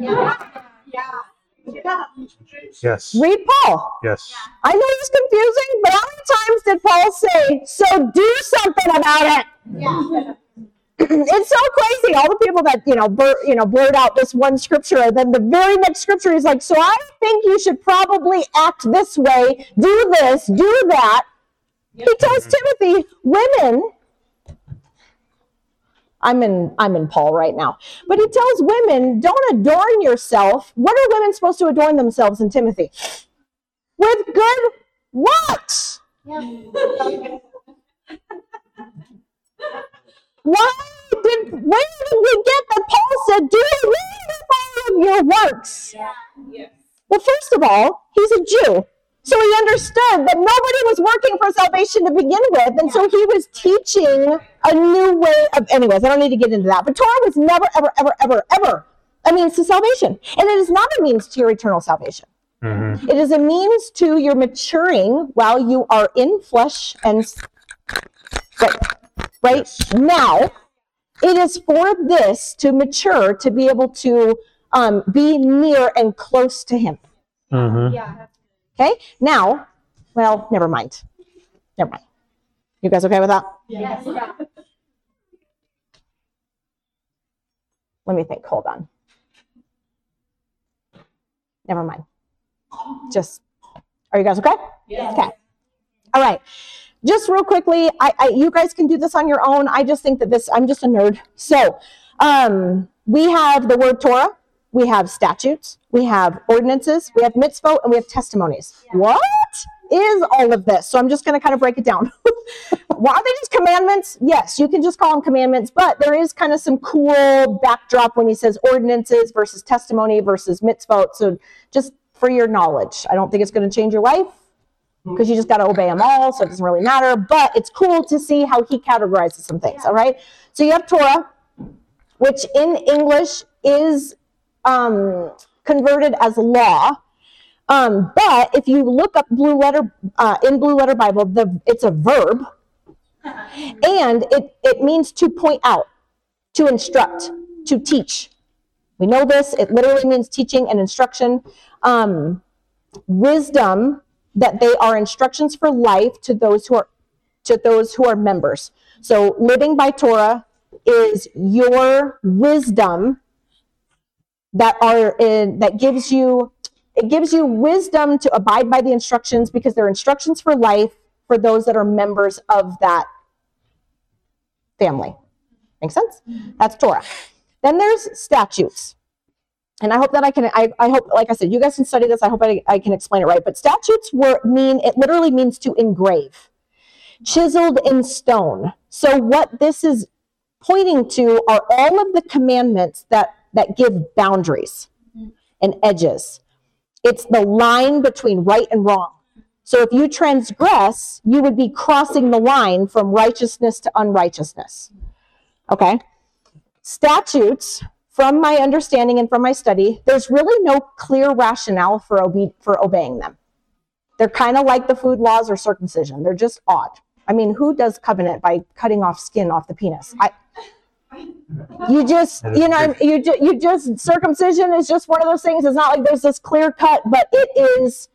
Yes. Read Paul. Yes. I know it's confusing, but how many times did Paul say, so do something about it? It's so crazy. All the people that, blurt out this one scripture, and then the very next scripture is like, so I think you should probably act this way, do this, do that. He tells Timothy, women, I'm in Paul right now, but he tells women, don't adorn yourself. What are women supposed to adorn themselves in Timothy? With good works. Where did we get that Paul said, do all of your works? Well, first of all, he's a Jew. So he understood that nobody was working for salvation to begin with. And so he was teaching a new way of, anyways, I don't need to get into that. But Torah was never, ever, ever, ever, ever a means to salvation. And it is not a means to your eternal salvation. It is a means to your maturing while you are in flesh and right now. It is for this to mature, to be able to be near and close to him. Okay, now, well, never mind. You guys okay with that? Yes. Let me think, hold on. Never mind. Are you guys okay? Yes. Okay. All right. Just real quickly, you guys can do this on your own. I just think that I'm just a nerd. So, we have the word Torah. We have statutes, we have ordinances, we have mitzvot, and we have testimonies. What is all of this? So I'm just going to kind of break it down. Why are they just commandments? Yes, you can just call them commandments, but there is kind of some cool backdrop when he says ordinances versus testimony versus mitzvot. So just for your knowledge, I don't think it's going to change your life because you just got to obey them all, so it doesn't really matter. But it's cool to see how he categorizes some things, all right? So you have Torah, which in English is converted as law, but if you look up Blue Letter Bible, it's a verb, and it means to point out, to instruct, to teach. We know this; it literally means teaching and instruction. Wisdom, that they are instructions for life to those who are members. So living by Torah is your wisdom. That gives you wisdom to abide by the instructions, because they're instructions for life for those that are members of that family. Make sense? That's Torah. Then there's statutes. And I hope that I hope, like I said, you guys can study this. I hope I can explain it right. But statutes it literally means to engrave, chiseled in stone. So what this is pointing to are all of the commandments that give boundaries and edges. It's the line between right and wrong. So if you transgress, you would be crossing the line from righteousness to unrighteousness. Okay? Statutes, from my understanding and from my study, there's really no clear rationale for obeying them. They're kind of like the food laws or circumcision. They're just odd. I mean, who does covenant by cutting off skin off the penis? Circumcision is just one of those things. It's not like there's this clear cut, but does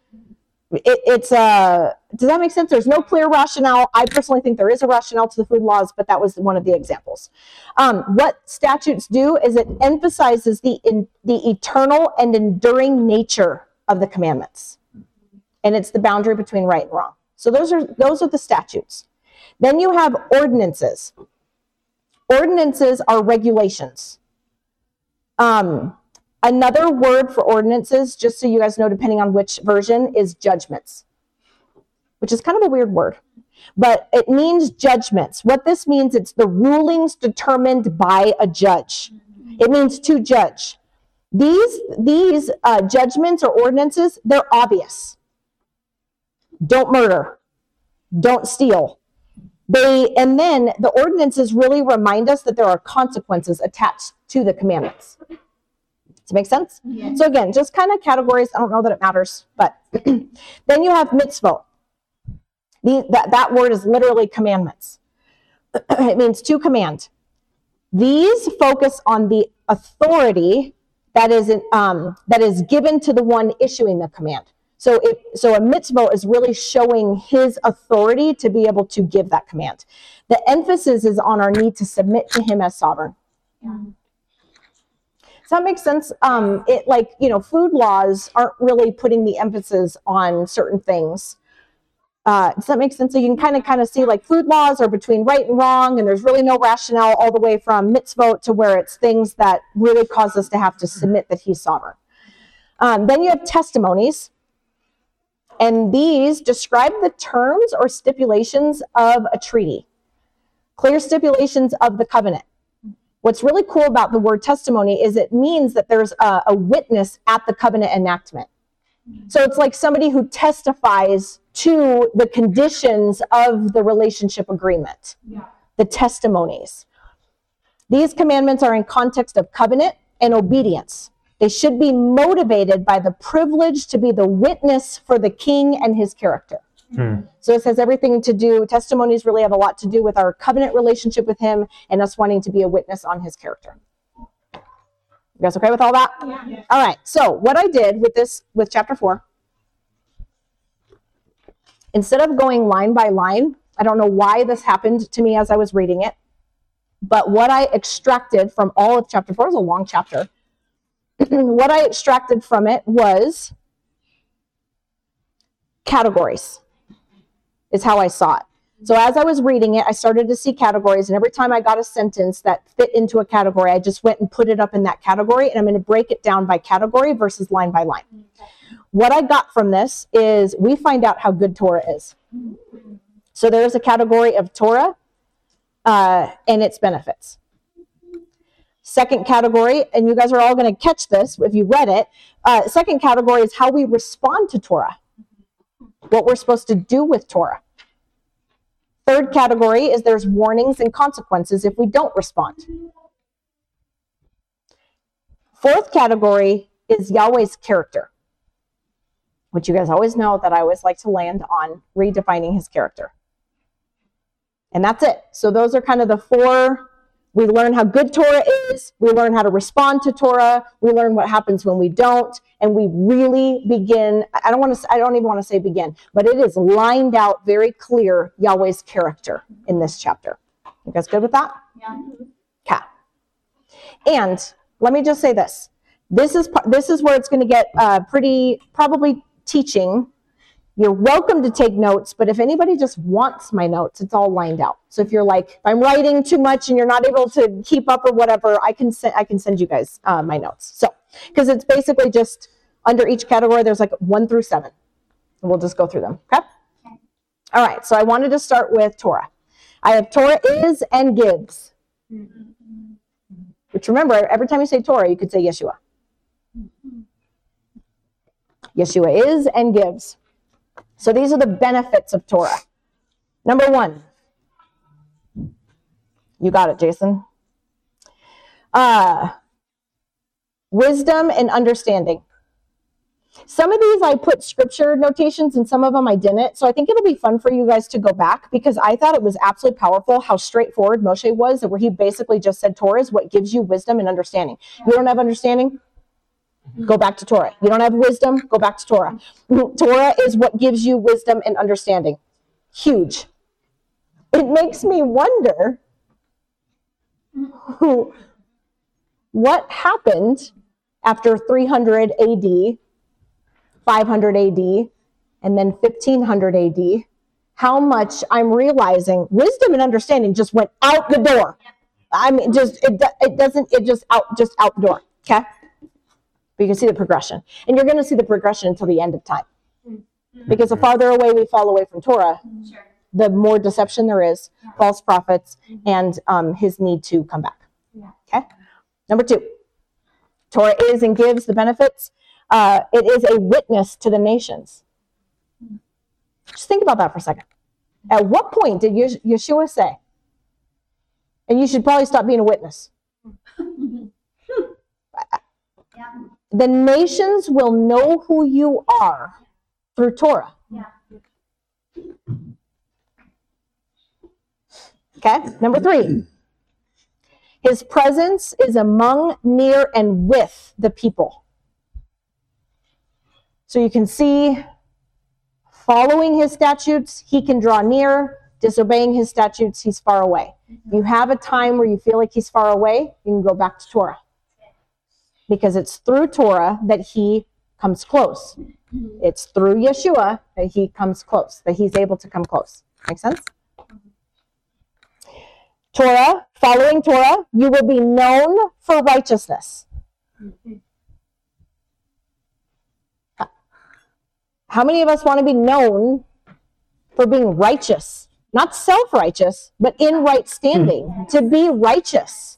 that make sense? There's no clear rationale. I personally think there is a rationale to the food laws, but that was one of the examples. What statutes do is it emphasizes the eternal and enduring nature of the commandments. And it's the boundary between right and wrong. So those are the statutes. Then you have ordinances. Ordinances are regulations. Another word for ordinances, just so you guys know, depending on which version, is judgments, which is kind of a weird word, but it means judgments. What this means, it's the rulings determined by a judge. It means to judge. These judgments or ordinances, they're obvious. Don't murder. Don't steal. And then the ordinances really remind us that there are consequences attached to the commandments. Does it make sense? Yeah. So again, just kind of categories. I don't know that it matters, but then you have mitzvot. That word is literally commandments. It means to command. These focus on the authority that is given to the one issuing the command. So a mitzvah is really showing his authority to be able to give that command. The emphasis is on our need to submit to him as sovereign. Yeah. Does that make sense? Food laws aren't really putting the emphasis on certain things. Does that make sense? So you can kind of see like food laws are between right and wrong, and there's really no rationale all the way from mitzvot to where it's things that really cause us to have to submit that he's sovereign. Then you have testimonies, and these describe the terms or stipulations of a treaty, clear stipulations of the covenant. What's really cool about the word testimony is it means that there's a witness at the covenant enactment. So it's like somebody who testifies to the conditions of the relationship agreement, the testimonies. These commandments are in context of covenant and obedience. They should be motivated by the privilege to be the witness for the king and his character. So it has everything to do, testimonies really have a lot to do with our covenant relationship with him and us wanting to be a witness on his character. You guys okay with all that? Yeah. All right. So what I did with chapter 4, instead of going line by line, I don't know why this happened to me as I was reading it, but what I extracted from all of chapter 4 is a long chapter. What I extracted from it was categories, is how I saw it. So as I was reading it, I started to see categories, and every time I got a sentence that fit into a category, I just went and put it up in that category, and I'm going to break it down by category versus line by line. What I got from this is we find out how good Torah is. So there's a category of Torah and its benefits. Second category, and you guys are all going to catch this if you read it, second category is how we respond to Torah, what we're supposed to do with Torah. Third category is there's warnings and consequences if we don't respond. Fourth category is Yahweh's character, which you guys always know that I always like to land on redefining his character. And that's it. So those are kind of the four. We learn how good Torah is. We learn how to respond to Torah. We learn what happens when we don't. And we really begin, I don't even want to say begin, but it is lined out very clear Yahweh's character in this chapter. You guys good with that? Yeah. Okay. And let me just say this. This is where it's going to get pretty, probably teaching. You're welcome to take notes, but if anybody just wants my notes, it's all lined out. So if you're like, if I'm writing too much and you're not able to keep up or whatever, I can send you guys my notes. So, because it's basically just under each category, there's like 1 through 7. And we'll just go through them, okay? All right, so I wanted to start with Torah. I have Torah is and gives. Which remember, every time you say Torah, you could say Yeshua. Yeshua is and gives. So these are the benefits of Torah. Number 1. You got it, Jason. Wisdom and understanding. Some of these I put scripture notations and some of them I didn't. So I think it'll be fun for you guys to go back because I thought it was absolutely powerful how straightforward Moshe was, where he basically just said Torah is what gives you wisdom and understanding. You don't have understanding? Go back to Torah. You don't have wisdom? Go back to Torah. Torah is what gives you wisdom and understanding. Huge. It makes me wonder what happened after 300 AD, 500 AD, and then 1500 AD, how much I'm realizing wisdom and understanding just went out the door. I mean, just out the door. Okay? But you can see the progression. And you're going to see the progression until the end of time. Because the farther away we fall away from Torah, the more deception there is, false prophets, and his need to come back. Okay? Number 2, Torah is and gives the benefits. It is a witness to the nations. Just think about that for a second. At what point did Yeshua say, and you should probably stop being a witness? The nations will know who you are through Torah. Okay, number 3. His presence is among, near, and with the people. So you can see, following his statutes, he can draw near. Disobeying his statutes, he's far away. If you have a time where you feel like he's far away, you can go back to Torah. Because it's through Torah that he comes close. It's through Yeshua that he comes close, that he's able to come close. Make sense? Torah, following Torah, you will be known for righteousness. How many of us want to be known for being righteous? Not self-righteous, but in right standing, to be righteous.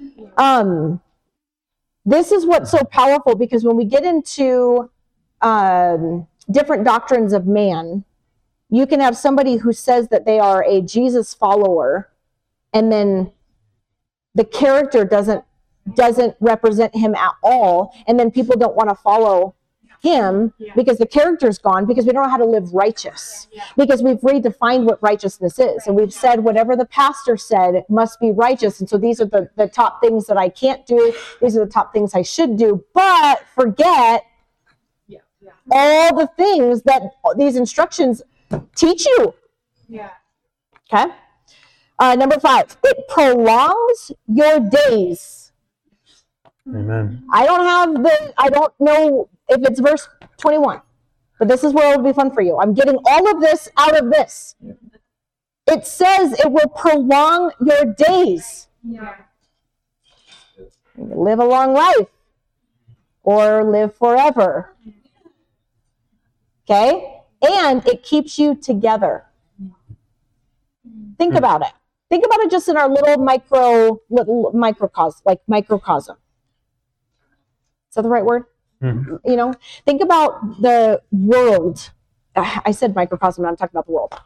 This is what's so powerful, because when we get into different doctrines of man, you can have somebody who says that they are a Jesus follower, and then the character doesn't represent him at all, and then people don't want to follow him because the character's gone, because we don't know how to live righteous, because we've redefined what righteousness is, and we've said whatever the pastor said, it must be righteous, and so these are the top things that I can't do, these are the top things I should do, but forget all the things that these instructions teach you. Okay. Number 5, it prolongs your days. Amen. I don't know if it's verse 21, but this is where it will be fun for you. I'm getting all of this out of this. It says it will prolong your days. Live a long life or live forever. Okay? And it keeps you together. Think about it. Think about it just in our little microcosm. Is that the right word? Mm-hmm. You know, think about the world. I said microcosm, I'm talking about the world.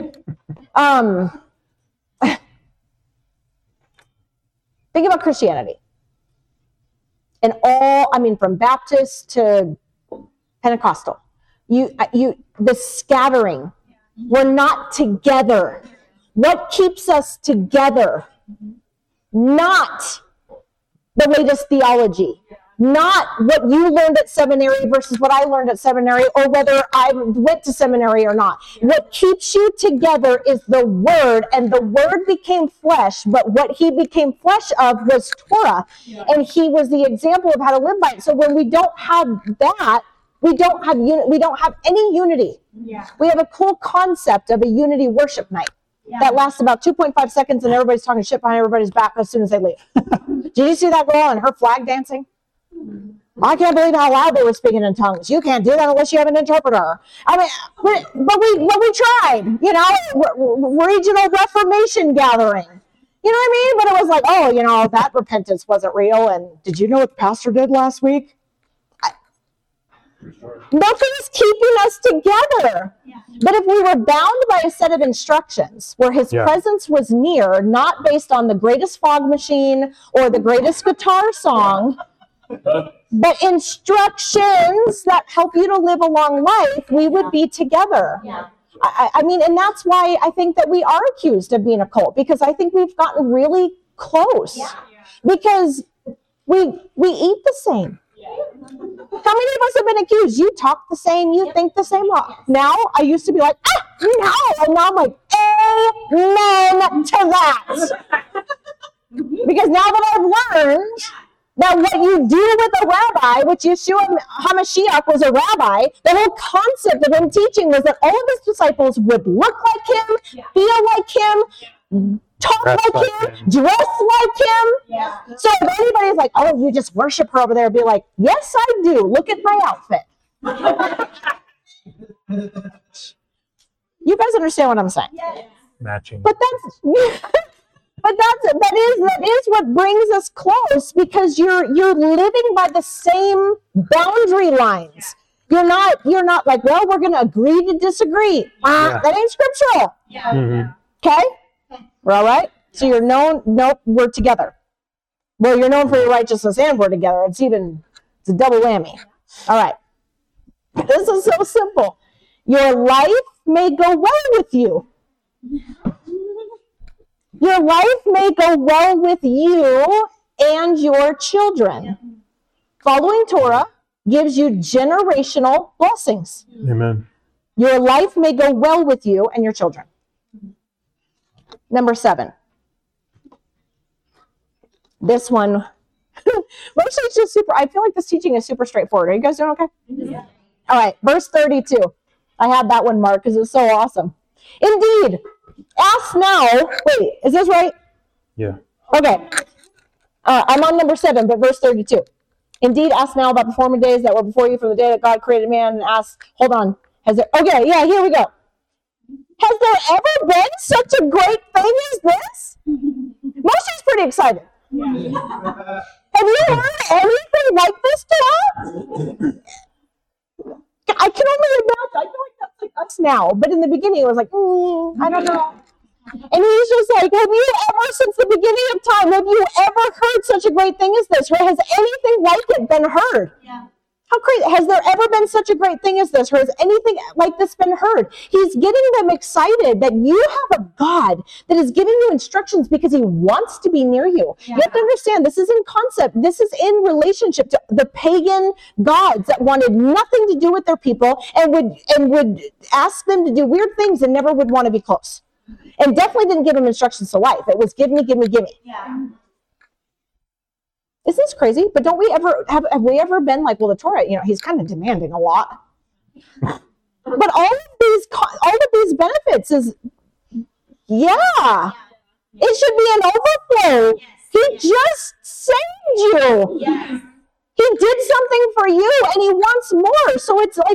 Think about Christianity. And from Baptist to Pentecostal. The scattering. We're not together. What keeps us together? Not the latest theology. Not what you learned at seminary versus what I learned at seminary, or whether I went to seminary or not. What keeps you together is the Word, and the Word became flesh, but what he became flesh of was Torah, and he was the example of how to live by it. So when we don't have that, we don't have any unity. We have a cool concept of a unity worship night. That lasts about 2.5 seconds, and everybody's talking shit behind everybody's back as soon as they leave. Did you see that girl and her flag dancing? I can't believe how loud they were speaking in tongues. You can't do that unless you have an interpreter. I mean, but we tried, regional Reformation gathering. You know what I mean? But it was like, that repentance wasn't real. And did you know what the pastor did last week? Nothing's keeping us together. But if we were bound by a set of instructions where his presence was near, not based on the greatest fog machine or the greatest guitar song, but instructions that help you to live a long life, we would be together. And that's why I think that we are accused of being a cult, because I think we've gotten really close. Because we eat the same. How many of us have been accused? You talk the same, you think the same. Now, I used to be like, no. And now I'm like, amen to that. Because now that I've learned that what you do with a rabbi, which Yeshua HaMashiach was a rabbi, the whole concept of him teaching was that all of his disciples would look like him, feel like him, talk like him, dress like him. So if anybody's like, oh, you just worship her over there, be like, yes, I do. Look at my outfit. You guys understand what I'm saying? Matching. But that is what brings us close, because you're living by the same boundary lines. You're not like, well, we're going to agree to disagree. That ain't scriptural. Okay? We're all right? So you're known, nope, we're together. Well, you're known for your righteousness and we're together. It's a double whammy. All right. This is so simple. Your life may go well with you. Your life may go well with you and your children. Following Torah gives you generational blessings. Amen. Your life may go well with you and your children. Number 7. This one, mostly it's just super, I feel like this teaching is super straightforward. Are you guys doing okay? Yeah. All right, verse 32. I had that one marked because it's so awesome. Indeed, ask now. Wait, is this right? Yeah. Okay. I'm on number 7, but verse 32. Indeed, ask now about the former days that were before you from the day that God created man, and ask, hold on. Okay, yeah, here we go. Has there ever been such a great thing as this? Moshe's pretty excited. Have you heard anything like this, Torah? I can only imagine. I feel like that's like us now. But in the beginning, it was like, I don't know. And he's just like, have you ever, since the beginning of time, have you ever heard such a great thing as this? Or has anything like it been heard? Yeah. How crazy. Has there ever been such a great thing as this? Or has anything like this been heard? He's getting them excited that you have a God that is giving you instructions because he wants to be near you. Yeah. You have to understand, this is in concept. This is in relationship to the pagan gods that wanted nothing to do with their people and would ask them to do weird things and never would want to be close. And definitely didn't give them instructions to life. It was give me. Yeah. Isn't this crazy? But don't we ever have we ever been like, well, the Torah, he's kind of demanding a lot. But all of these benefits is, yeah. It should be an overflow. Yes. He just saved you. Yes. He did something for you, and he wants more. So it's like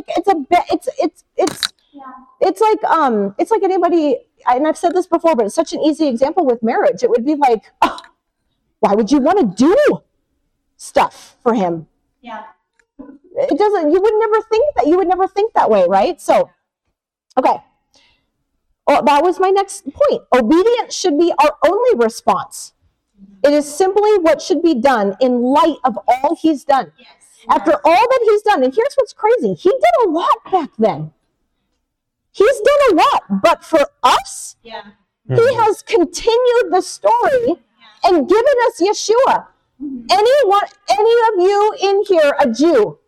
it's like anybody. And I've said this before, but it's such an easy example with marriage. It would be like, oh, why would you want to do stuff for him? Yeah. It doesn't, you would never think that way, right? So, okay. Oh, that was my next point. Obedience should be our only response. It is simply what should be done in light of all he's done. Yes. After all that he's done, and here's what's crazy. He did a lot back then. He's done a lot, but for us, he has continued the story and given us Yeshua. Any of you in here a Jew?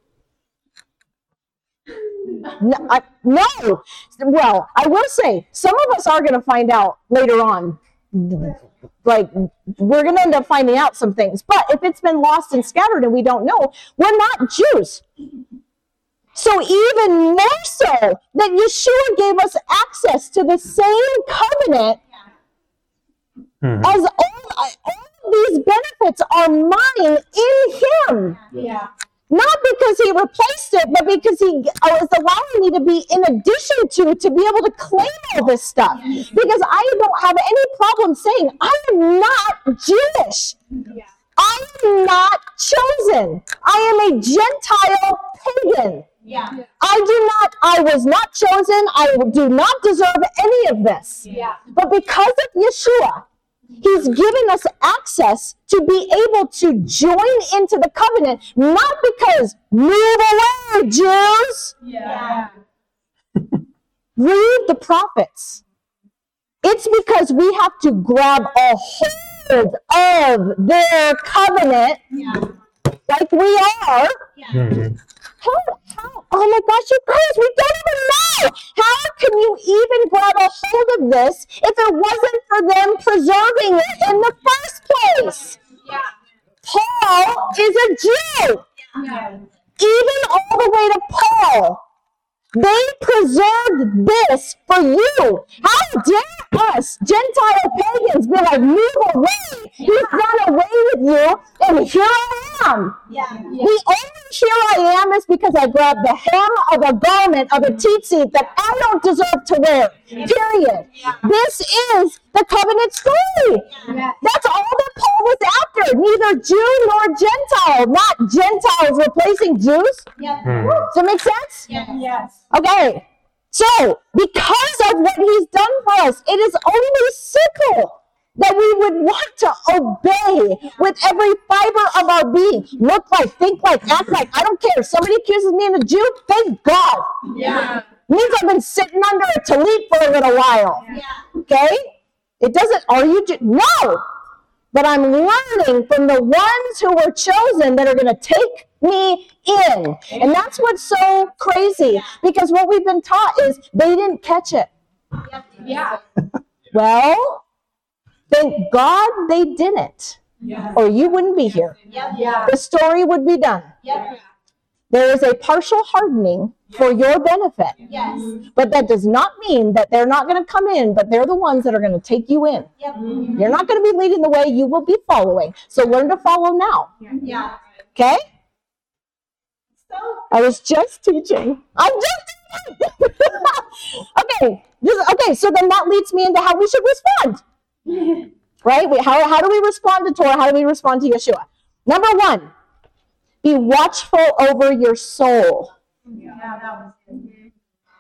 No. Well, I will say, some of us are going to find out later on. Like, we're going to end up finding out some things. But if it's been lost and scattered and we don't know, we're not Jews. So even more so that Yeshua gave us access to the same covenant as all these benefits are mine in him. Yeah. Not because he replaced it, but because he is allowing me to be in addition to be able to claim all this stuff. Because I don't have any problem saying I am not Jewish. Yeah. I am not chosen. I am a Gentile pagan. Yeah. I was not chosen. I do not deserve any of this. Yeah. But because of Yeshua, he's given us access to be able to join into the covenant, not because move away, Jews. Yeah. Read the prophets. It's because we have to grab a hold of their covenant, like we are. Yeah. How? Oh my gosh, you guys, we don't even know. How can you even grab a hold of this if it wasn't for them preserving it in the first place? Yeah. Paul is a Jew. Yeah. Even all the way to Paul, they preserved this for you. How dare us, Gentile pagans, be like, move away. He's done away with you, and here I am. Yeah. The only here I am is because I grabbed the hem of a garment of a tzitzit that I don't deserve to wear. Period. Yeah. This is the covenant story. Yeah. That's all that Paul was after. Neither Jew nor Gentile. Not Gentiles replacing Jews. Yeah. Does that make sense? Yeah. Yes. Okay. So, because of what he's done for us, it is only simple that we would want to obey with every fiber of our being. Look like, think like, act like. I don't care. If somebody accuses me of a Jew, thank God. Yeah. Means I've been sitting under a tallit for a little while. Yeah. Okay? It doesn't, no! But I'm learning from the ones who were chosen that are going to take me in. And that's what's so crazy, because what we've been taught is they didn't catch it. Yeah. Well, thank God they didn't, or you wouldn't be here. Yeah. The story would be done. Yep. There is a partial hardening for your benefit. Yes. But that does not mean that they're not going to come in, but they're the ones that are going to take you in. Yep. You're not going to be leading the way, you will be following. So learn to follow now. Yeah. Okay? So I was just teaching. I'm just okay. Okay, so then that leads me into how we should respond. Right? How do we respond to Torah? How do we respond to Yeshua? Number 1, be watchful over your soul. yeah, that was good.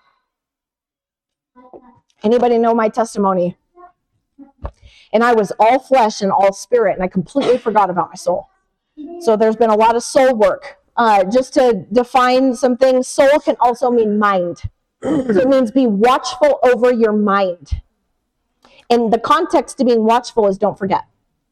Anybody know my testimony? And I was all flesh and all spirit, and I completely forgot about my soul. So there's been a lot of soul work. Just to define some things, soul can also mean mind. So it means be watchful over your mind. And the context to being watchful is don't forget.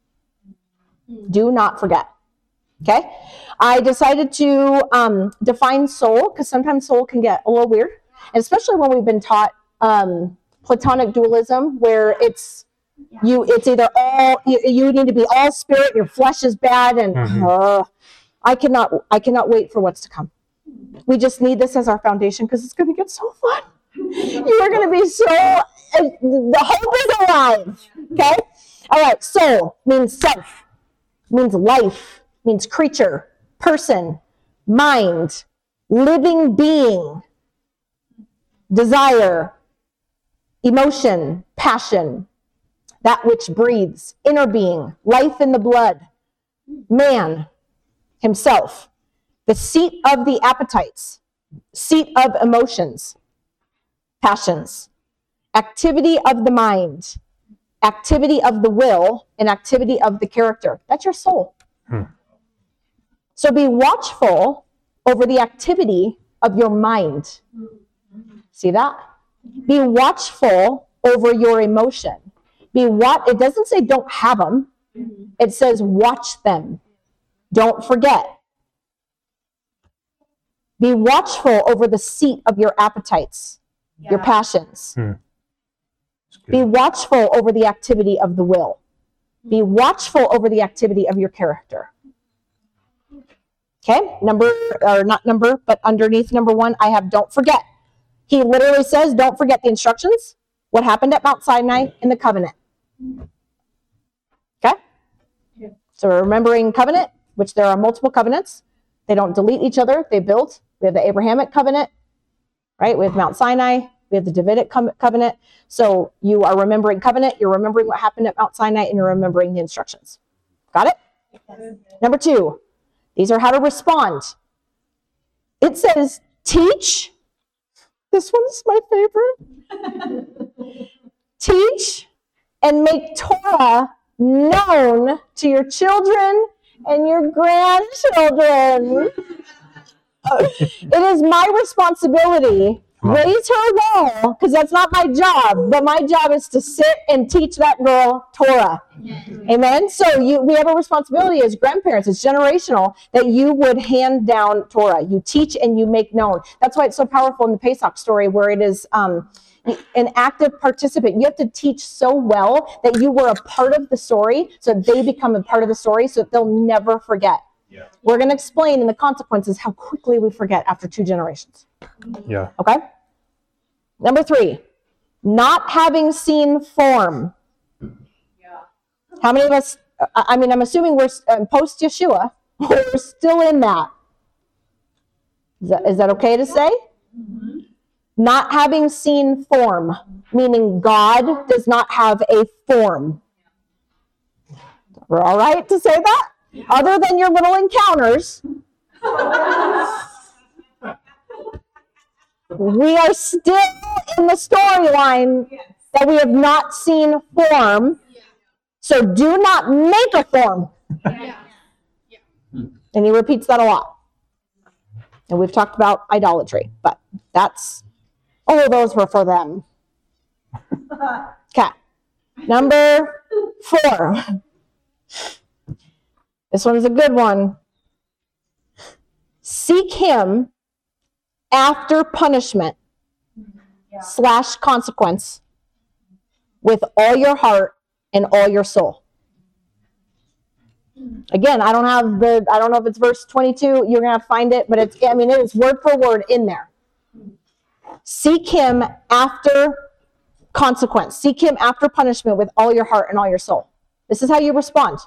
Do not forget. Okay? I decided to define soul, because sometimes soul can get a little weird, and especially when we've been taught Platonic dualism, where it's either all you need to be all spirit, your flesh is bad, and I cannot wait for what's to come. We just need this as our foundation because it's going to get so fun. You are going to be so the hope is alive. Okay, all right. Soul means self, means life, means creature, person, mind, living being, desire, emotion, passion, that which breathes, inner being, life in the blood, man, himself, the seat of the appetites, seat of emotions, passions, activity of the mind, activity of the will, and activity of the character. That's your soul. So be watchful over the activity of your mind. See that? Be watchful over your emotion. It doesn't say don't have them. It says watch them. Don't forget. Be watchful over the seat of your appetites, your passions. Be watchful over the activity of the will. Be watchful over the activity of your character. Okay, but underneath number 1, I have don't forget. He literally says, don't forget the instructions, what happened at Mount Sinai in the covenant. Okay? So remembering covenant, which there are multiple covenants. They don't delete each other, they build. We have the Abrahamic covenant, right? We have Mount Sinai, we have the Davidic covenant. So you are remembering covenant, you're remembering what happened at Mount Sinai, and you're remembering the instructions. Got it? Number 2, these are how to respond. It says, teach. This one's my favorite. Teach and make Torah known to your children and your grandchildren. It is my responsibility. Raise her well, because that's not my job, but my job is to sit and teach that girl Torah. Amen? So we have a responsibility as grandparents, it's generational, that you would hand down Torah. You teach and you make known. That's why it's so powerful in the Pesach story, where it is an active participant. You have to teach so well that you were a part of the story, so they become a part of the story, so that they'll never forget. Yeah. We're going to explain in the consequences how quickly we forget after 2 generations. Yeah. Okay? Number 3, not having seen form. Yeah. How many of us, I'm assuming we're post-Yeshua, we're still in that. Is that okay to say? Mm-hmm. Not having seen form, meaning God does not have a form. We're all right to say that? Other than your little encounters, we are still in the storyline that we have not seen form. So do not make a form. And he repeats that a lot. And we've talked about idolatry, but all of those were for them. Okay. Number 4. This one's a good one. Seek him after punishment / consequence with all your heart and all your soul. Again, I don't know if it's verse 22. You're going to have to find it, but it is word for word in there. Seek him after consequence. Seek him after punishment with all your heart and all your soul. This is how you respond.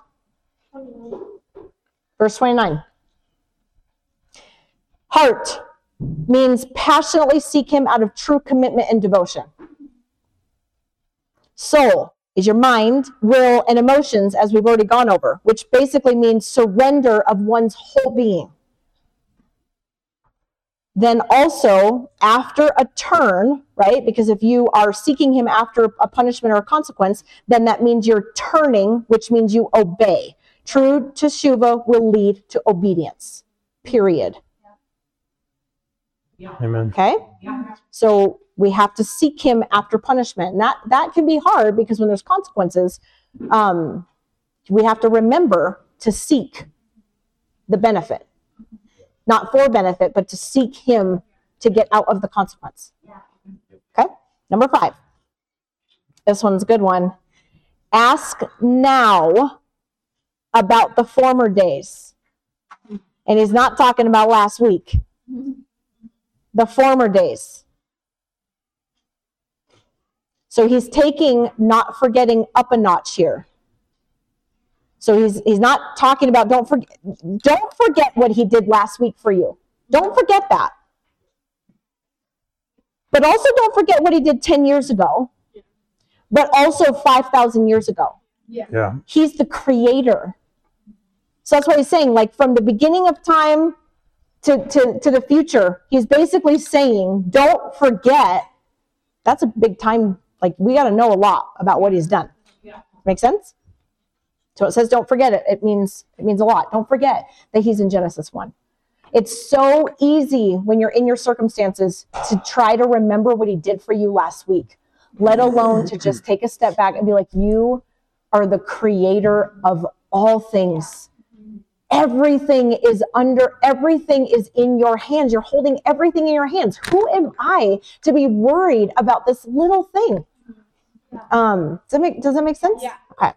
Verse 29. Heart means passionately seek him out of true commitment and devotion. Soul is your mind, will, and emotions, as we've already gone over, which basically means surrender of one's whole being. Then also, after a turn, right? Because if you are seeking him after a punishment or a consequence, then that means you're turning, which means you obey. True teshuva will lead to obedience. Period. Amen. Okay? So we have to seek him after punishment. And that can be hard because when there's consequences, we have to remember to seek the benefit. Not for benefit, but to seek him to get out of the consequence. Okay? Number 5. This one's a good one. Ask now about the former days. And he's not talking about last week. The former days. So he's taking not forgetting up a notch here. So he's not talking about don't forget what he did last week for you. Don't forget that. But also don't forget what he did 10 years ago. But also 5,000 years ago. Yeah. He's the creator. So that's what he's saying. Like from the beginning of time to the future, he's basically saying, don't forget. That's a big time. Like we got to know a lot about what he's done. Make sense? So it says, don't forget it. It means a lot. Don't forget that he's in Genesis 1. It's so easy when you're in your circumstances to try to remember what he did for you last week, let alone to just take a step back and be like, you are the creator of all things. Everything is in your hands. You're holding everything in your hands. Who am I to be worried about this little thing? Does that make sense? Yeah. Okay.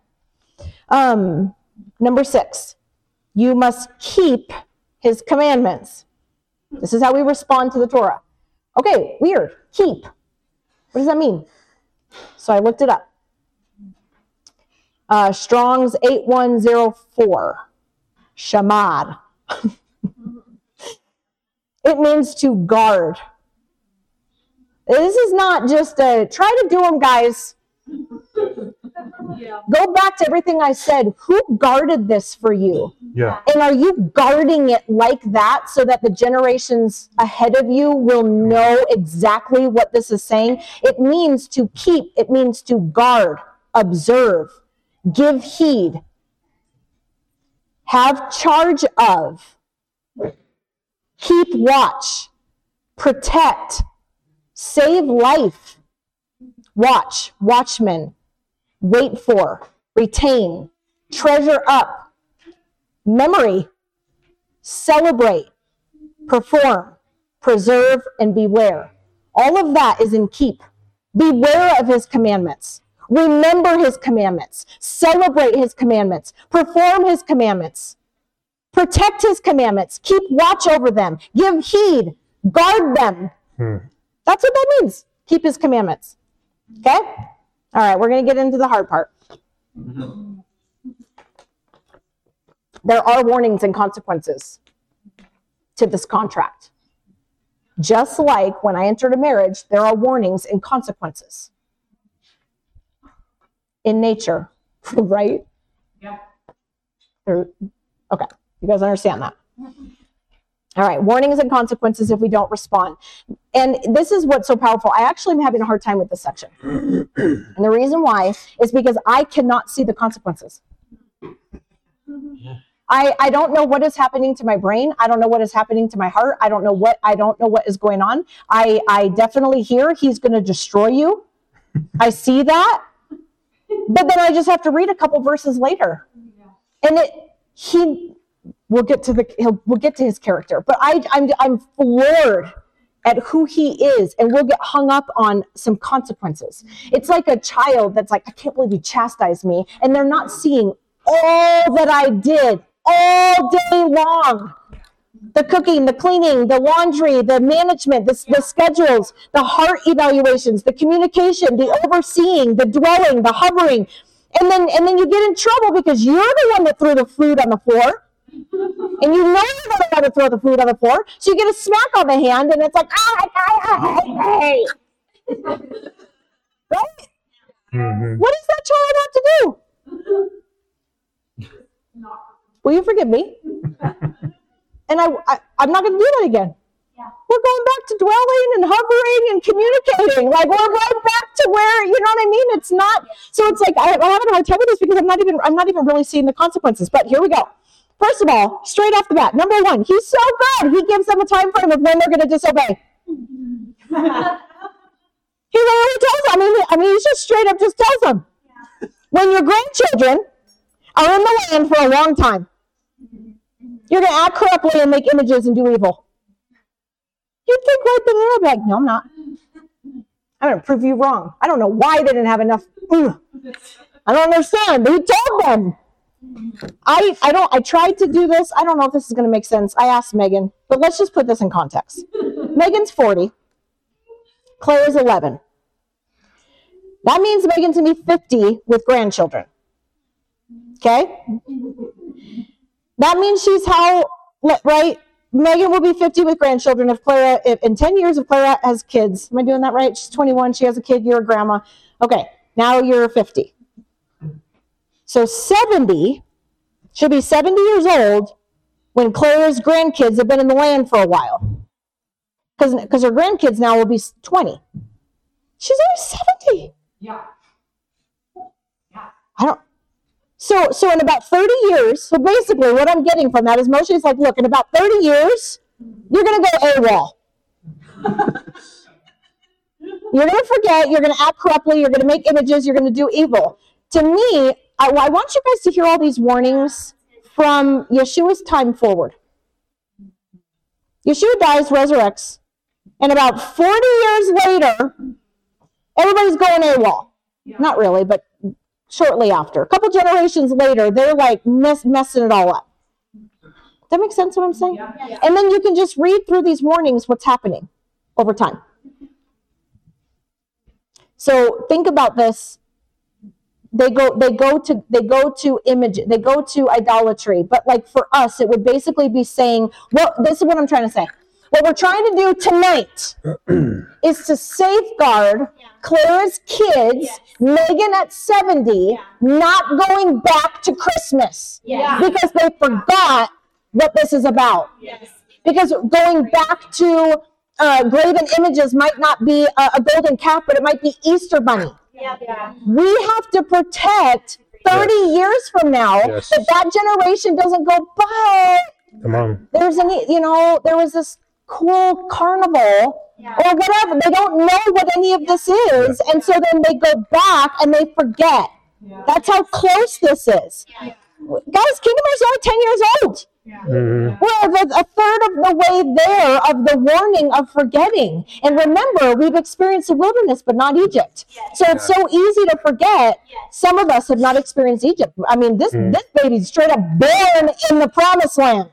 Number 6, you must keep his commandments. This is how we respond to the Torah. Okay, weird. Keep. What does that mean? So I looked it up. Strong's 8104. Shamad. It means to guard. This is not just try to do them, guys. Go back to everything I said. Who guarded this for you? Yeah. And are you guarding it like that so that the generations ahead of you will know exactly what this is saying? It means to keep. It means to guard, observe, give heed, have charge of, keep watch, protect, save life, watch, watchman, wait for, retain, treasure up, memory, celebrate, perform, preserve, and beware. All of that is in keep. Beware of his commandments. Remember his commandments. Celebrate his commandments. Perform his commandments. Protect his commandments. Keep watch over them. Give heed. Guard them. That's what that means. Keep his commandments. Okay? All right, we're going to get into the hard part. There are warnings and consequences to this contract. Just like when I entered a marriage, there are warnings and consequences in nature, right? Yeah. Okay, you guys understand that? All right, warnings and consequences if we don't respond. And this is what's so powerful. I actually am having a hard time with this section. And the reason why is because I cannot see the consequences. I don't know what is happening to my brain. I don't know what is happening to my heart. I don't know what is going on. I definitely hear he's going to destroy you. I see that. But then I just have to read a couple verses later. And we'll get to his character. But I'm floored at who he is, and we'll get hung up on some consequences. It's like a child that's like, I can't believe you chastised me, and they're not seeing all that I did all day long. The cooking, the cleaning, the laundry, the management, the schedules, the heart evaluations, the communication, the overseeing, the dwelling, the hovering. And then you get in trouble because you're the one that threw the food on the floor. And you know you're the one to throw the food on the floor. So you get a smack on the hand, and it's like, hey. Right? Mhm. What does that child have to do? Will you forgive me? And I'm not going to do that again. We're going back to dwelling and hovering and communicating. Like, we're right back to where, you know what I mean? It's not, so it's like, I'm having a hard time with this because I'm not even really seeing the consequences. But here we go. First of all, straight off the bat, number one, he's so good. He gives them a time frame of when they're going to disobey. He literally tells them. I mean, he just straight up just tells them. When your grandchildren are in the land for a long time, you're going to act corruptly and make images and do evil. You'd think right then and there, like, no, I'm not. I'm going to prove you wrong. I don't know why they didn't have enough. I don't understand. But he told them. I tried to do this. I don't know if this is going to make sense. I asked Megan, but let's just put this in context. Megan's 40. Claire is 11. That means Megan's going to be 50 with grandchildren. Okay? That means she's how, right? Megan will be 50 with grandchildren if in 10 years, if Clara has kids. Am I doing that right? She's 21. She has a kid. You're a grandma. Okay. Now you're 50. So 70, she'll be 70 years old when Claire's grandkids have been in the land for a while. Because her grandkids now will be 20. She's only 70. Yeah. So in about 30 years, so basically what I'm getting from that is Moshe's like, look, in about 30 years, you're going to go AWOL. You're going to forget, you're going to act corruptly, you're going to make images, you're going to do evil. To me, I want you guys to hear all these warnings from Yeshua's time forward. Yeshua dies, resurrects, and about 40 years later, everybody's going AWOL. Yeah. Not really, but shortly after. A couple generations later, they're like messing it all up. Does that make sense what I'm saying? Yeah. And then you can just read through these warnings what's happening over time. So think about this. They go to image, they go to idolatry. But like for us, it would basically be saying, well, this is what I'm trying to say. What we're trying to do tonight is to safeguard Clara's kids, Megan at 70, not going back to Christmas because they forgot what this is about. Because going back to graven images might not be a golden calf, but it might be Easter bunny. We have to protect 30 years from now that generation doesn't go, but Come on. there was this cool carnival or whatever. They don't know what any of this is. And so then they go back and they forget. That's how close this is. Guys, Kingdom is only 10 years old. We're a third of the way there of the warning of forgetting. And remember, we've experienced the wilderness, but not Egypt. So it's so easy to forget. Some of us have not experienced Egypt. I mean, this baby's straight up born in the promised land.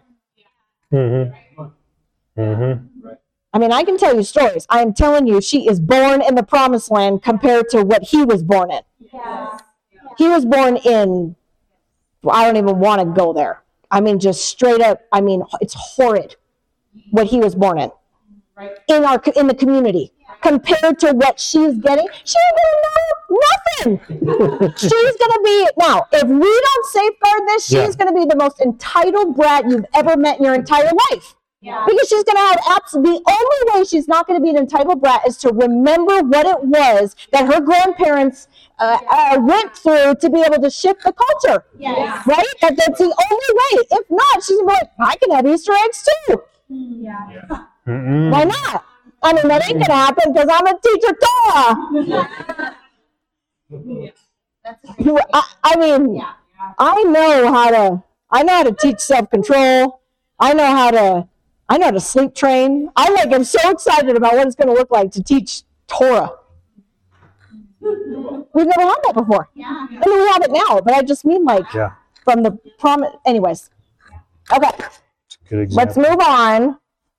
I mean, I can tell you stories. I am telling you, she is born in the promised land compared to what he was born in. He was born in, I don't even want to go there. I mean, just straight up, I mean, it's horrid what he was born in. In the community. Compared to what she's getting, she's going to know nothing. She's going to be, now, if we don't safeguard this, she's going to be the most entitled brat you've ever met in your entire life. Because she's going to have the only way she's not going to be an entitled brat is to remember what it was that her grandparents went through to be able to shift the culture. Right? That's the only way. If not, she's going to be like, I can have Easter eggs too. Why not? I mean, that ain't going to happen because I'm a teacher Torah. I mean, I know how to teach self-control. I know how to sleep train. I'm so excited about what it's going to look like to teach Torah. We've never had that before. I mean, we have it now, but I just mean Yeah. from the promise. Anyways, okay, Good example. let's move on.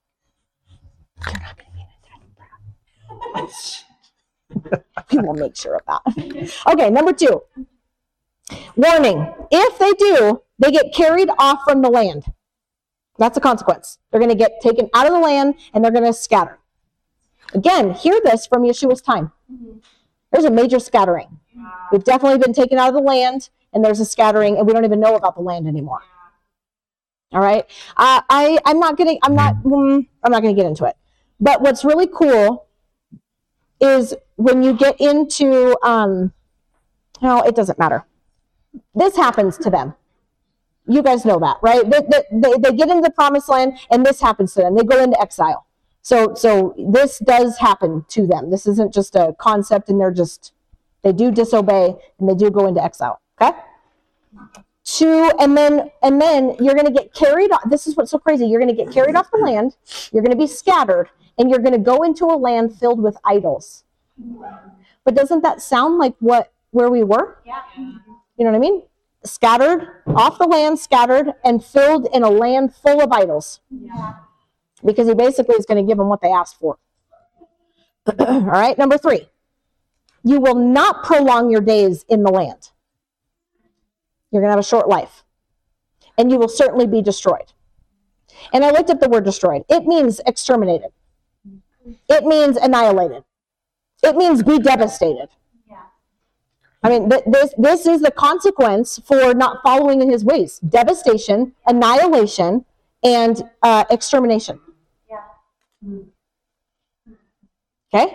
We will make sure of that. Okay, number 2. Warning. If they do, they get carried off from the land. That's a consequence. They're going to get taken out of the land and they're going to scatter. Again, hear this from Yeshua's time. There's a major scattering. We've definitely been taken out of the land and there's a scattering and we don't even know about the land anymore. All right. I'm not going to get into it. But what's really cool is when you get into, it doesn't matter. This happens to them. You guys know that, right? They get into the promised land and this happens to them. They go into exile. So this does happen to them. This isn't just a concept and they do disobey and they do go into exile. Okay? And then you're going to get carried off. This is what's so crazy. You're going to get carried off the land. You're going to be scattered and you're going to go into a land filled with idols. But doesn't that sound like where we were? Yeah. You know what I mean? Scattered, off the land, scattered, and filled in a land full of idols. Yeah. Because he basically is going to give them what they asked for. All right, number 3. You will not prolong your days in the land. You're going to have a short life. And you will certainly be destroyed. And I looked up the word destroyed. It means exterminated. It means annihilated. It means be devastated. I mean, this is the consequence for not following in his ways. Devastation, annihilation, and extermination. Yeah. Okay?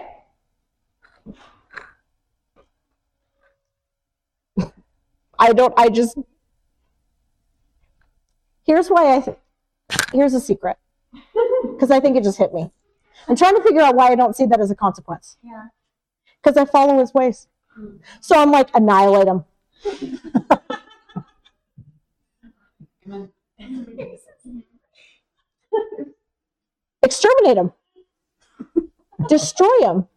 Here's a secret. Because I think it just hit me. I'm trying to figure out why I don't see that as a consequence. Yeah. Because I follow his ways. So I'm like, annihilate him. Exterminate him. Destroy him.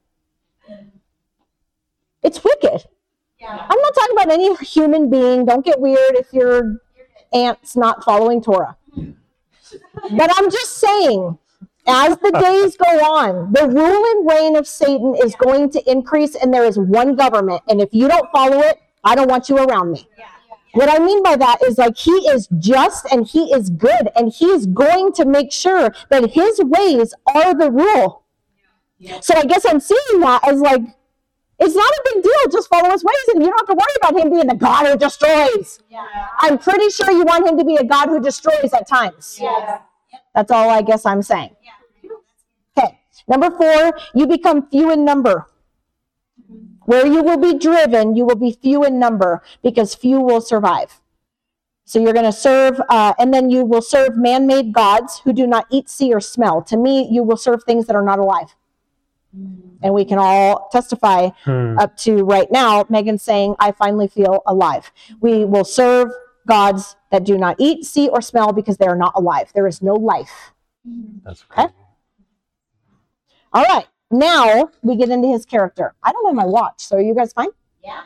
It's wicked. Yeah. I'm not talking about any human being. Don't get weird if your aunt's not following Torah. But I'm just saying, as the days go on, the rule and reign of Satan is going to increase, and there is one government. And if you don't follow it, I don't want you around me. Yeah. What I mean by that is like he is just and he is good, and he is going to make sure that his ways are the rule. Yeah. So I guess I'm seeing that as like, it's not a big deal. Just follow his ways, and you don't have to worry about him being the God who destroys. Yeah. I'm pretty sure you want him to be a God who destroys at times. Yeah. That's all I guess I'm saying. Okay, number 4, you become few in number. Where you will be driven, you will be few in number because few will survive. So you're going to serve, and then you will serve man-made gods who do not eat, see, or smell. To me, you will serve things that are not alive. And we can all testify up to right now, Megan saying, I finally feel alive. We will serve gods that do not eat, see, or smell because they are not alive. There is no life. That's Okay? All right. Now we get into his character. I don't have my watch, so are you guys fine? Yeah.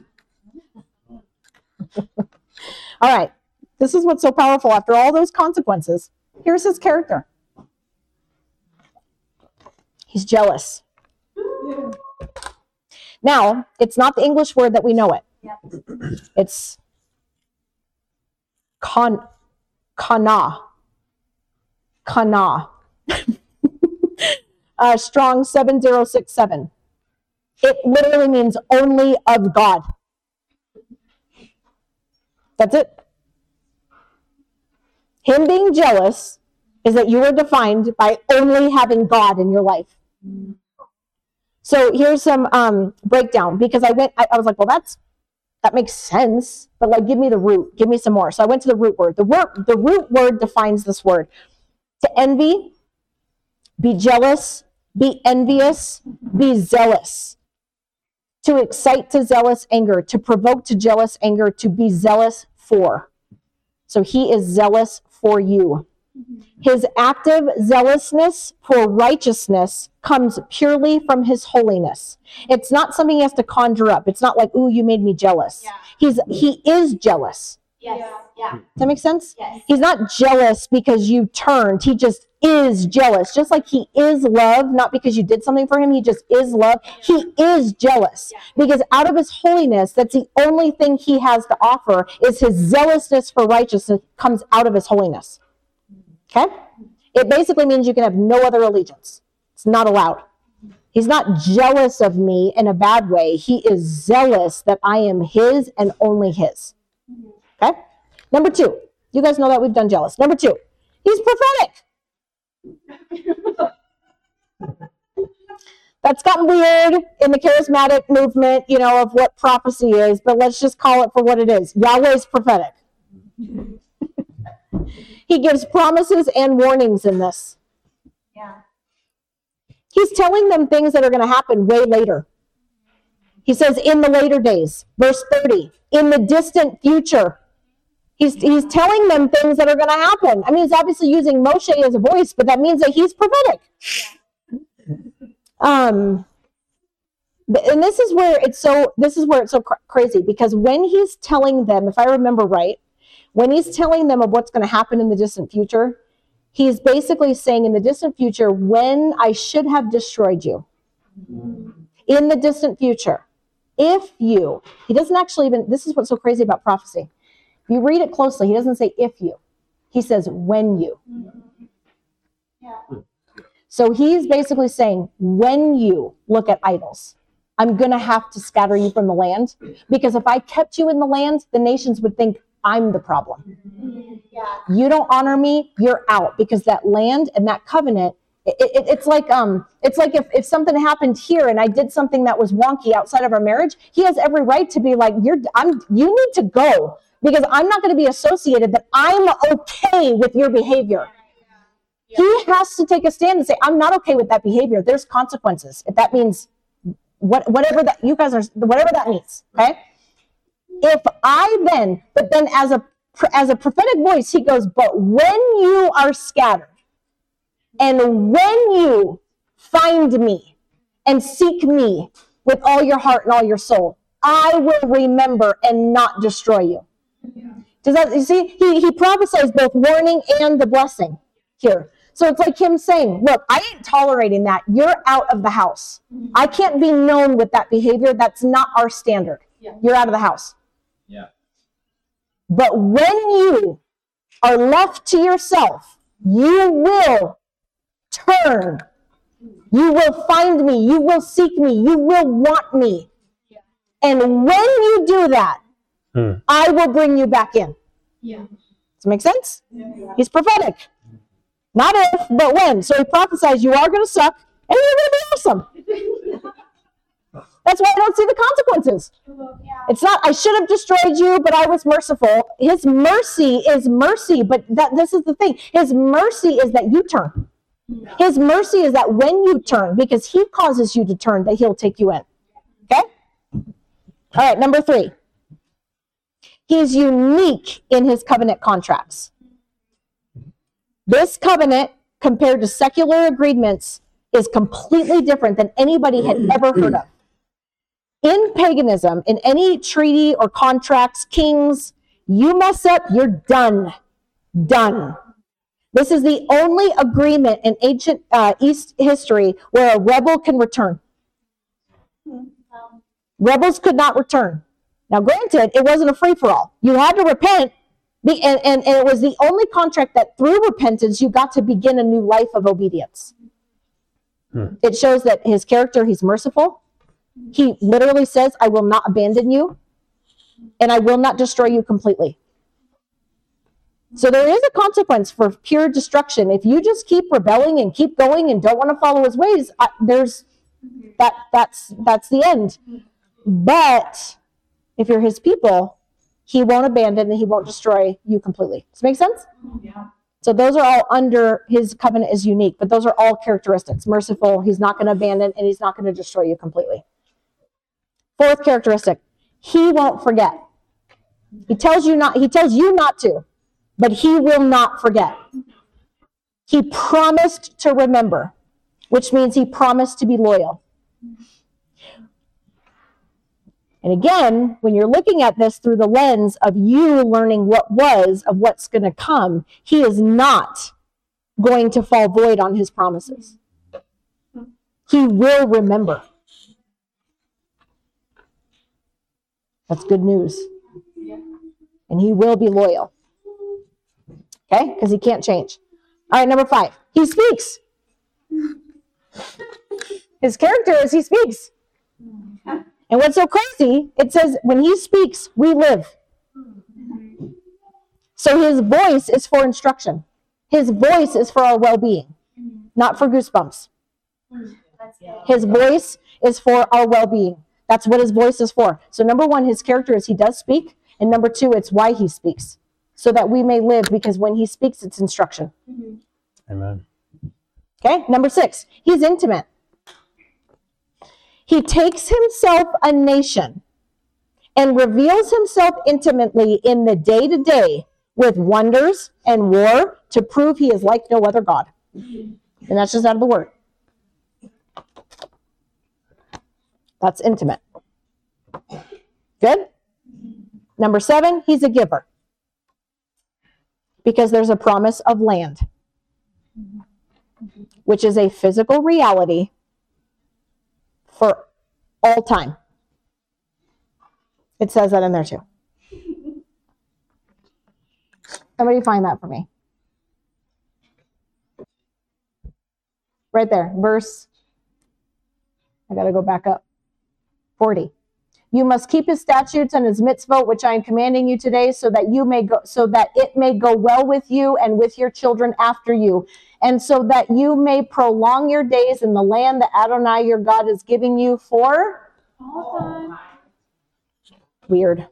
All right. This is what's so powerful. After all those consequences, here's his character. He's jealous. Now, it's not the English word that we know it. It's kana. Strong 7067. It literally means only of God. That's it. Him being jealous is that you are defined by only having God in your life. So here's some breakdown, because I was like, well, that makes sense, but like, give me the root, give me some more. So I went to the root word. The root word defines this word: to envy, be jealous, be envious, be zealous. to excite to zealous anger, to provoke to jealous anger, to be zealous for. So he is zealous for you. His active zealousness for righteousness comes purely from his holiness. It's not something he has to conjure up. It's not like, ooh, you made me jealous. Yeah. He is jealous. Yes. Yeah. Does that make sense? Yes. He's not jealous because you turned. He just is jealous. Just like he is love, not because you did something for him. He just is love. He is jealous because out of his holiness, that's the only thing he has to offer is his zealousness for righteousness comes out of his holiness. Okay? It basically means you can have no other allegiance. It's not allowed. He's not jealous of me in a bad way. He is zealous that I am his and only his. Okay? Number 2. You guys know that we've done jealous. Number 2. He's prophetic. That's gotten weird in the charismatic movement, of what prophecy is, but let's just call it for what it is. Yahweh's prophetic. He gives promises and warnings in this. Yeah. He's telling them things that are going to happen way later. He says, in the later days, verse 30, in the distant future. He's telling them things that are going to happen. I mean, he's obviously using Moshe as a voice, but that means that he's prophetic. And this is where it's so crazy, because when he's telling them, if I remember right, when he's telling them of what's going to happen in the distant future, he's basically saying in the distant future, when I should have destroyed you, in the distant future, if you, he doesn't actually even, this is what's so crazy about prophecy. If you read it closely, he doesn't say if you, he says when you. Yeah. So he's basically saying, when you look at idols, I'm going to have to scatter you from the land, because if I kept you in the land, the nations would think I'm the problem. Yeah. You don't honor me, you're out, because that land and that covenant, it's like if something happened here and I did something that was wonky outside of our marriage, he has every right to be like, you need to go, because I'm not going to be associated that I'm okay with your behavior. He has to take a stand and say, I'm not okay with that behavior. There's consequences. If that means whatever that you guys are, whatever that means. Okay. But then as a prophetic voice, he goes, but when you are scattered and when you find me and seek me with all your heart and all your soul, I will remember and not destroy you. Does that, you see, he prophesies both warning and the blessing here. So it's like him saying, look, I ain't tolerating that. You're out of the house. I can't be known with that behavior. That's not our standard. Yeah. You're out of the house. Yeah. But when you are left to yourself, you will turn. You will find me. You will seek me. You will want me. Yeah. And when you do that, I will bring you back in. Yeah. Does it make sense? Yeah. He's prophetic. Not if, but when. So he prophesies you are going to suck and you're going to be awesome. That's why I don't see the consequences. It's not, I should have destroyed you, but I was merciful. His mercy is mercy, but this is the thing. His mercy is that you turn. His mercy is that when you turn, because he causes you to turn, that he'll take you in. Okay? All right, number 3. He's unique in his covenant contracts. This covenant, compared to secular agreements, is completely different than anybody had ever heard of. In paganism, in any treaty or contracts, kings, you mess up, you're done. Done. This is the only agreement in ancient East history where a rebel can return. Rebels could not return. Now, granted, it wasn't a free-for-all. You had to repent, and it was the only contract that through repentance, you got to begin a new life of obedience. It shows that his character, he's merciful. He literally says, I will not abandon you, and I will not destroy you completely. So there is a consequence for pure destruction. If you just keep rebelling and keep going and don't want to follow his ways, that's the end. But if you're his people, he won't abandon and he won't destroy you completely. Does that make sense? Yeah. So those are all under his covenant is unique, but those are all characteristics. Merciful, he's not going to abandon, and he's not going to destroy you completely. Fourth characteristic, he won't forget. He tells you not to, but he will not forget. He promised to remember, which means he promised to be loyal. And again, when you're looking at this through the lens of you learning what was, of what's going to come, he is not going to fall void on his promises. He will remember. That's good news. And he will be loyal. Okay? Because he can't change. All right, number 5. He speaks. His character is he speaks. And what's so crazy, it says when he speaks, we live. So his voice is for instruction. His voice is for our well-being, not for goosebumps. His voice is for our well-being. That's what his voice is for. So number 1, his character is he does speak. And number 2, it's why he speaks. So that we may live, because when he speaks, it's instruction. Amen. Okay, number 6, he's intimate. He takes himself a nation and reveals himself intimately in the day-to-day with wonders and war to prove he is like no other God. And that's just out of the word. That's intimate. Good? Number 7, he's a giver. Because there's a promise of land, which is a physical reality for all time. It says that in there too. Somebody find that for me. Right there, verse, I got to go back up. 40. You must keep his statutes and his mitzvot, which I am commanding you today, so that it may go well with you and with your children after you, and so that you may prolong your days in the land that Adonai your God is giving you for all time. Weird.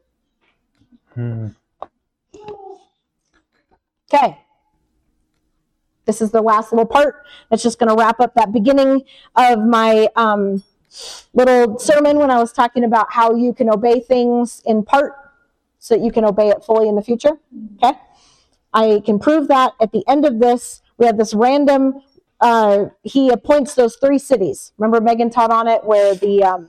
Okay. This is the last little part. That's just going to wrap up that beginning of my little sermon when I was talking about how you can obey things in part so that you can obey it fully in the future. Okay. I can prove that at the end of this. We have this random, he appoints those 3 cities. Remember Megan taught on it where the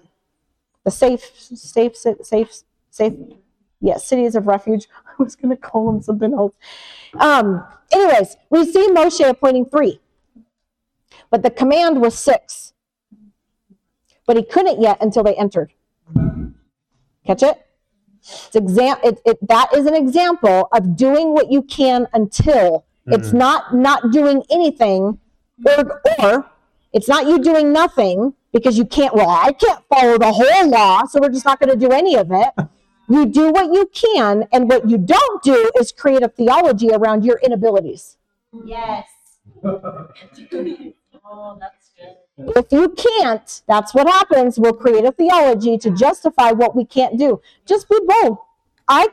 cities of refuge. I was going to call them something else. Anyways, we see Moshe appointing 3, but the command was 6. But he couldn't yet until they entered. Catch it? That is an example of doing what you can until. It's not doing anything, or it's not you doing nothing because you can't, I can't follow the whole law, so we're just not going to do any of it. You do what you can, and what you don't do is create a theology around your inabilities. Yes. Oh, that's good. If you can't, that's what happens. We'll create a theology to justify what we can't do. Just be bold. I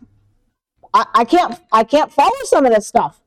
can't follow some of this stuff.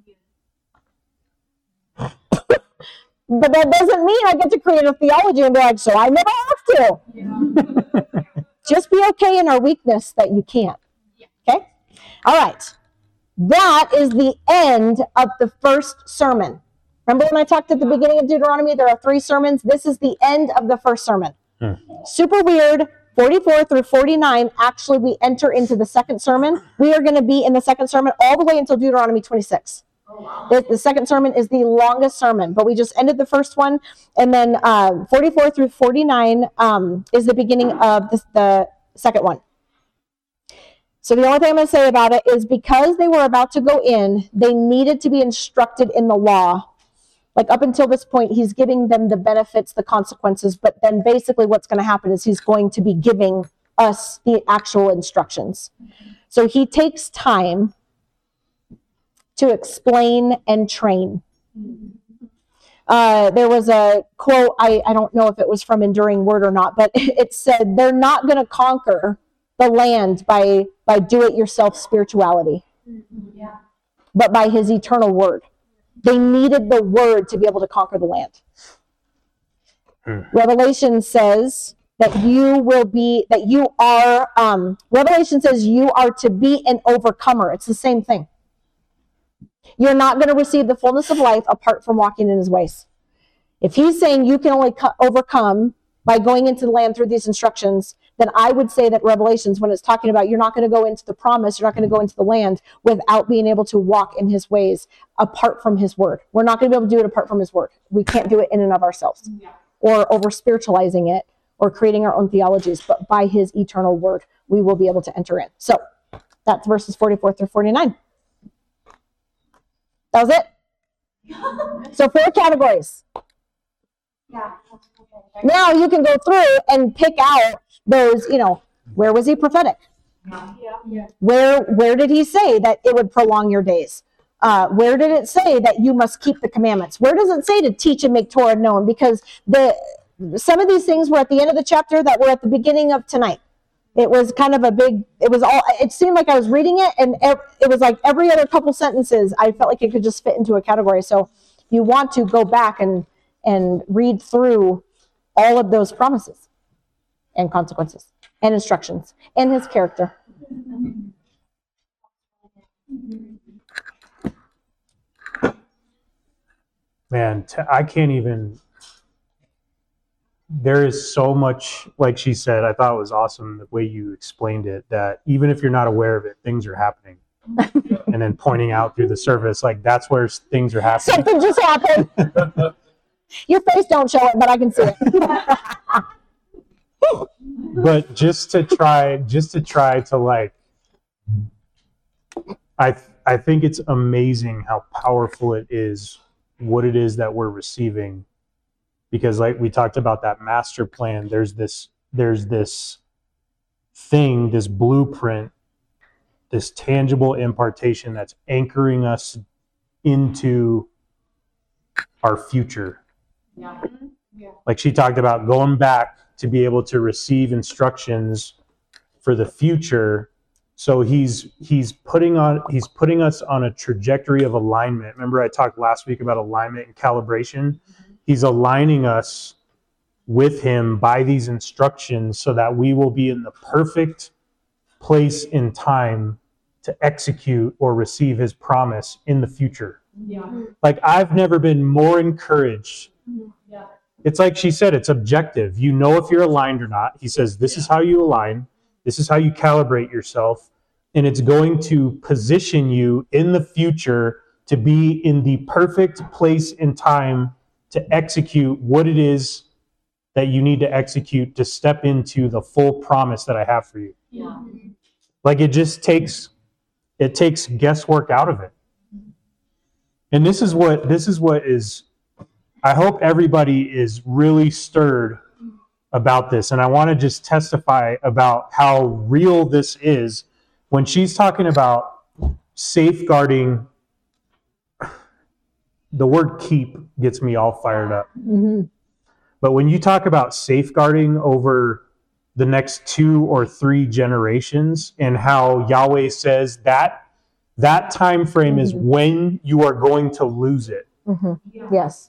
But that doesn't mean I get to create a theology and be like, so I never have to. Yeah. Just be okay in our weakness that you can't. Okay? All right. That is the end of the first sermon. Remember when I talked at the beginning of Deuteronomy, there are 3 sermons? This is the end of the first sermon. Super weird. 44 through 49, actually, we enter into the second sermon. We are going to be in the second sermon all the way until Deuteronomy 26. Oh, wow. The second sermon is the longest sermon, but we just ended the first one. And then 44 through 49 is the beginning of the second one. So the only thing I'm going to say about it is because they were about to go in, they needed to be instructed in the law. Like up until this point, he's giving them the benefits, the consequences, but then basically what's going to happen is he's going to be giving us the actual instructions. So he takes time to explain and train. There was a quote, I don't know if it was from Enduring Word or not, but it said, they're not going to conquer the land by do-it-yourself spirituality, but by his eternal word. They needed the word to be able to conquer the land. Revelation says that you are, Revelation says you are to be an overcomer. It's the same thing. You're not going to receive the fullness of life apart from walking in his ways. If he's saying you can only overcome by going into the land through these instructions, then I would say that Revelations, when it's talking about you're not going to go into the promise, you're not going to go into the land without being able to walk in his ways apart from his word. We're not going to be able to do it apart from his word. We can't do it in and of ourselves or over spiritualizing it or creating our own theologies, but by his eternal word, we will be able to enter in. So that's verses 44 through 49. That was it. So 4 categories. Now you can go through and pick out those, where was he prophetic? Where did he say that it would prolong your days? Where did it say that you must keep the commandments? Where does it say to teach and make Torah known? Because some of these things were at the end of the chapter that were at the beginning of tonight. It was kind of it seemed like I was reading it, and it was like every other couple sentences, I felt like it could just fit into a category. So you want to go back and read through all of those promises and consequences and instructions and his character. Man, I can't even. There is so much, like she said, I thought it was awesome the way you explained it, that even if you're not aware of it, things are happening. And then pointing out through the service, like that's where things are happening. Something just happened. Your face don't show it, but I can see it. But just to try to like, I think it's amazing how powerful it is, what it is that we're receiving. Because like we talked about that master plan, there's this thing, this blueprint, this tangible impartation that's anchoring us into our future. Yeah. Like she talked about going back to be able to receive instructions for the future. So he's putting us on a trajectory of alignment. Remember I talked last week about alignment and calibration? He's aligning us with him by these instructions so that we will be in the perfect place in time to execute or receive his promise in the future. Yeah. Like I've never been more encouraged. Yeah. It's like she said, it's objective. You know if you're aligned or not. He says, this is how you align. This is how you calibrate yourself. And it's going to position you in the future to be in the perfect place in time to execute what it is that you need to execute to step into the full promise that I have for you. Yeah. Like it takes guesswork out of it. And this is what is, I hope everybody is really stirred about this. And I want to just testify about how real this is when she's talking about safeguarding. The word keep gets me all fired up. Mm-hmm. But when you talk about safeguarding over the next 2 or 3 generations and how Yahweh says that time frame is when you are going to lose it. Mm-hmm. Yeah. Yes.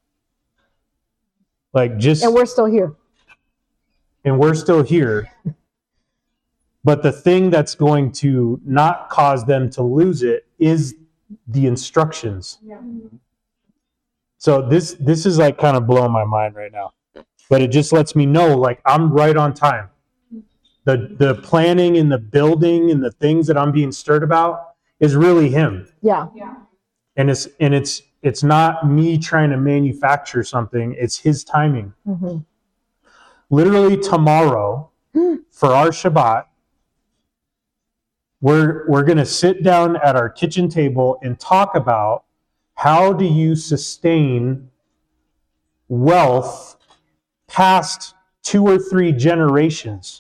Like and we're still here. And we're still here. But the thing that's going to not cause them to lose it is the instructions. Yeah. So this is like kind of blowing my mind right now, but it just lets me know like I'm right on time. The planning and the building and the things that I'm being stirred about is really him. Yeah. And it's not me trying to manufacture something. It's his timing. Mm-hmm. Literally tomorrow for our Shabbat, we're going to sit down at our kitchen table and talk about how do you sustain wealth past 2 or 3 generations?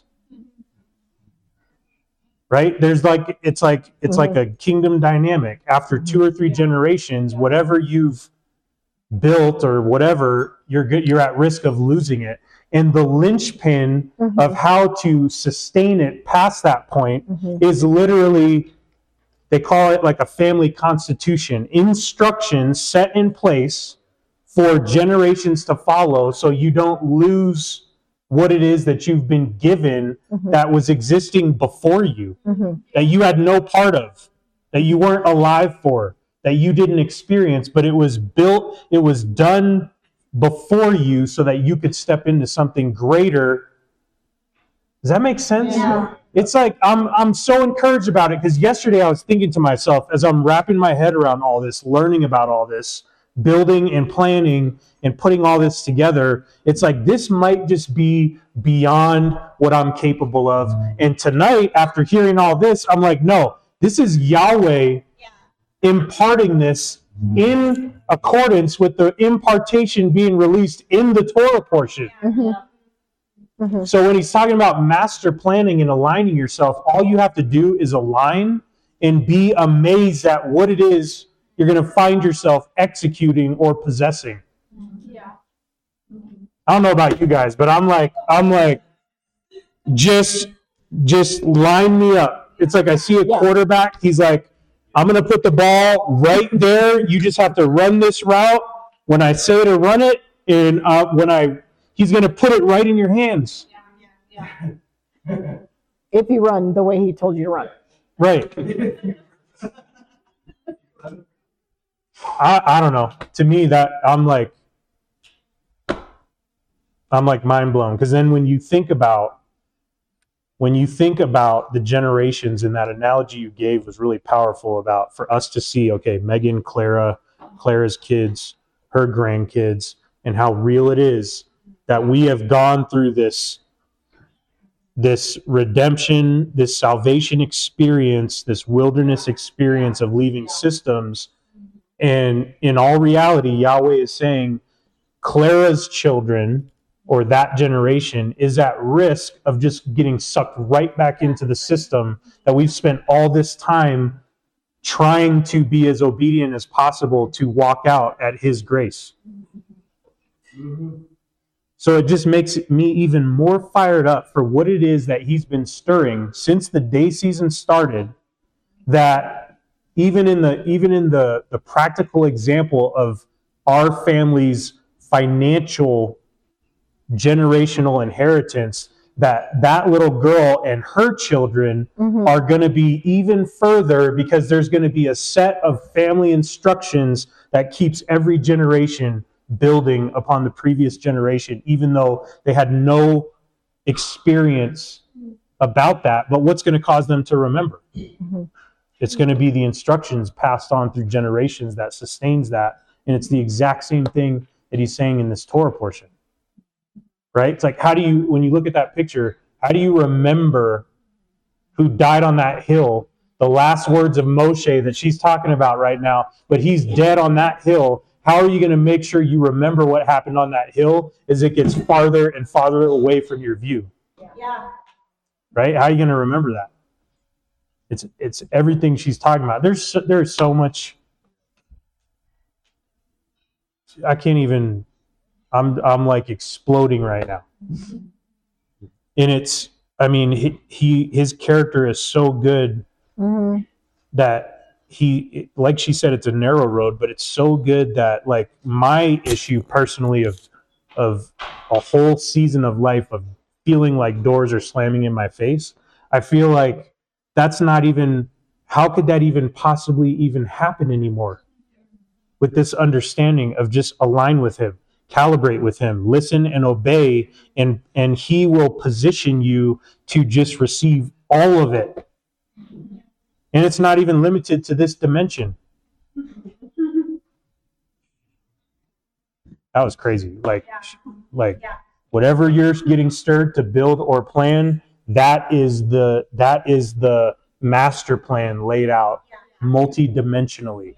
Right? There's like it's like a kingdom dynamic. After 2 or 3 generations, whatever you've built or whatever, you're at risk of losing it. And the linchpin of how to sustain it past that point is literally, they call it like a family constitution, instructions set in place for generations to follow so you don't lose what it is that you've been given that was existing before you, that you had no part of, that you weren't alive for, that you didn't experience, but it was built, it was done before you so that you could step into something greater. Does that make sense? Yeah. It's like I'm so encouraged about it, because yesterday I was thinking to myself, as I'm wrapping my head around all this, learning about all this, building and planning and putting all this together, it's like this might just be beyond what I'm capable of. And tonight, after hearing all this, I'm like, no, this is Yahweh imparting this in accordance with the impartation being released in the Torah portion. So when he's talking about master planning and aligning yourself, all you have to do is align and be amazed at what it is you're going to find yourself executing or possessing. I don't know about you guys, but I'm like, just line me up. It's like I see a quarterback. He's like, I'm going to put the ball right there. You just have to run this route when I say to run it, and he's going to put it right in your hands. If you run the way he told you to run. Right. I don't know. To me, that I'm like mind blown, because then when you think about the generations, and that analogy you gave was really powerful about for us to see, okay, Megan, Clara's kids, her grandkids, and how real it is that we have gone through this redemption, this salvation experience, this wilderness experience of leaving systems. And in all reality, Yahweh is saying Clara's children, or that generation, is at risk of just getting sucked right back into the system that we've spent all this time trying to be as obedient as possible to walk out at his grace. So it just makes me even more fired up for what it is that he's been stirring since the day season started, that even in the practical example of our family's financial generational inheritance, that little girl and her children are going to be even further, because there's going to be a set of family instructions that keeps every generation building upon the previous generation, even though they had no experience about that. But what's going to cause them to remember? It's going to be the instructions passed on through generations that sustains that. And it's the exact same thing that he's saying in this Torah portion. Right? It's like, when you look at that picture, how do you remember who died on that hill, the last words of Moshe that she's talking about right now, but he's dead on that hill? How are you going to make sure you remember what happened on that hill as it gets farther and farther away from your view? Right? How are you going to remember that? It's everything she's talking about. There's so much. I can't even. I'm like exploding right now. And it's, I mean, his character is so good that he, like she said, it's a narrow road, but it's so good that, like, my issue personally of a whole season of life of feeling like doors are slamming in my face, I feel like that's not even, how could that even possibly even happen anymore? With this understanding of just align with him, calibrate with him, listen and obey, and he will position you to just receive all of it. And it's not even limited to this dimension. That was crazy. Like whatever you're getting stirred to build or plan, that is the master plan laid out multidimensionally.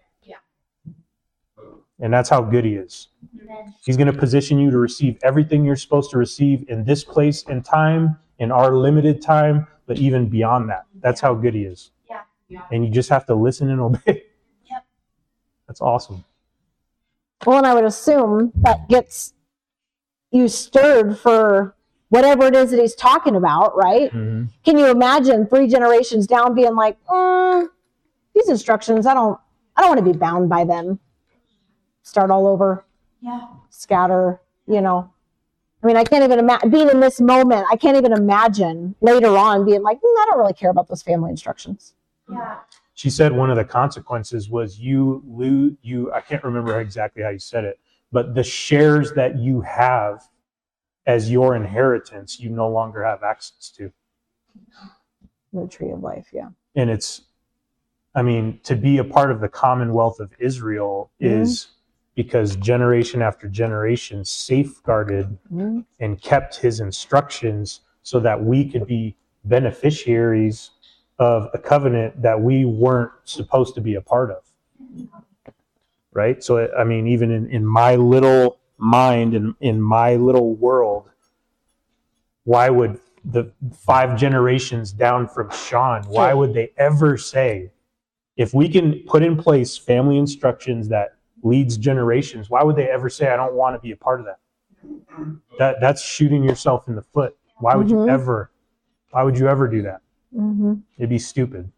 And that's how good he is. He's going to position you to receive everything you're supposed to receive in this place and time, in our limited time, but even beyond that. That's how good he is. And you just have to listen and obey. That's awesome. Well, and I would assume that gets you stirred for whatever it is that he's talking about, right? Mm-hmm. Can you imagine 3 generations down being like, these instructions, I don't want to be bound by them. Start all over, scatter, I mean, I can't even imagine being in this moment. I can't even imagine later on being like, I don't really care about those family instructions. Yeah. She said one of the consequences was I can't remember exactly how you said it, but the shares that you have as your inheritance, you no longer have access to. The tree of life, yeah. And to be a part of the Commonwealth of Israel is because generation after generation safeguarded and kept his instructions so that we could be beneficiaries of a covenant that we weren't supposed to be a part of. Right? So, even in my little mind and in my little world, why would the 5 generations down from Sean, why would they ever say, if we can put in place family instructions that leads generations, why would they ever say, I don't want to be a part of that? That's shooting yourself in the foot. Why would you ever do that? It'd be stupid.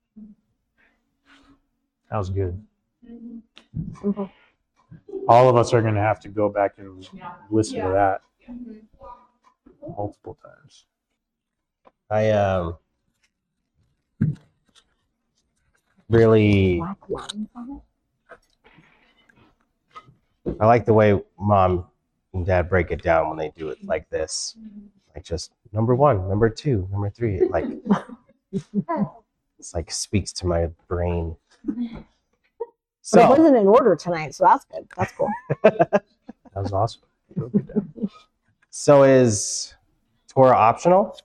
That was good. All of us are going to have to go back and listen to that multiple times. I really I like the way Mom and Dad break it down when they do it like this. Like just number 1, number 2, number 3. It's like speaks to my brain. But it wasn't in order tonight, so that's good. That's cool. That was awesome. So is Torah optional?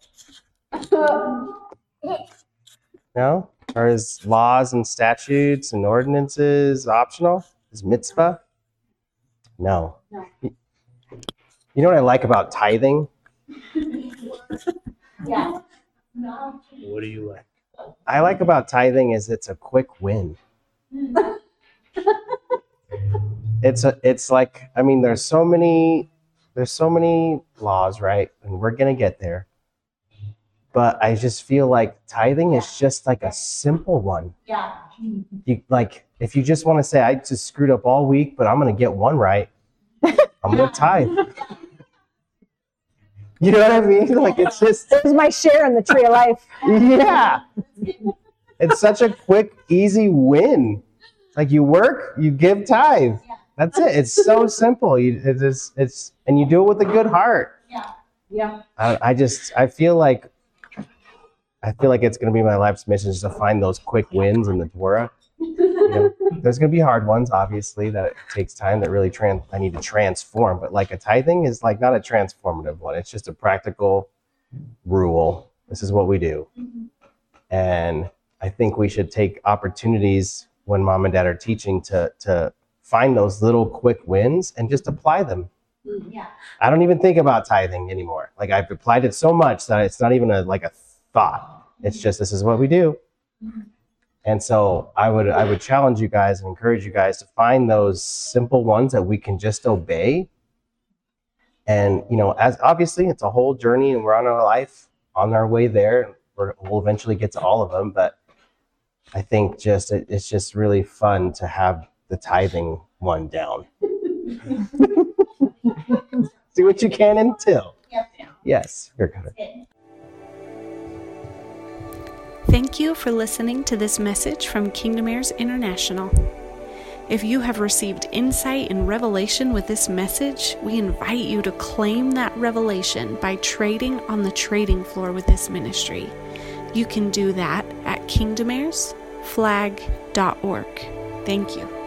No? Or is laws and statutes and ordinances optional? Is mitzvah? No. You know what I like about tithing? Yeah. What do you like? I like about tithing is it's a quick win. It's like, there's so many laws, right? And we're gonna get there. But I just feel like tithing is just like a simple one. Yeah. If you just want to say, I just screwed up all week, but I'm gonna get one right, I'm gonna tithe. You know what I mean? It's just There's my share in the tree of life. yeah. It's such a quick, easy win. You work, you give tithe. That's it. It's so simple. And you do it with a good heart. Yeah. Yeah. I feel like it's going to be my life's mission is to find those quick wins in the Torah. There's going to be hard ones, obviously, that it takes time that really I need to transform. But a tithing is not a transformative one. It's just a practical rule. This is what we do. And I think we should take opportunities when Mom and Dad are teaching to find those little quick wins and just apply them. Yeah. I don't even think about tithing anymore. I've applied it so much that it's not even a thought. It's just, this is what we do. And so I would challenge you guys and encourage you guys to find those simple ones that we can just obey. And, as obviously it's a whole journey and we're on our life on our way there. We'll eventually get to all of them. But I think it's just really fun to have the tithing one down. Do what you can until. Yep. Yes, you're good. Thank you for listening to this message from Kingdom Heirs International. If you have received insight and revelation with this message, we invite you to claim that revelation by trading on the trading floor with this ministry. You can do that at kingdomheirsflag.org. Thank you.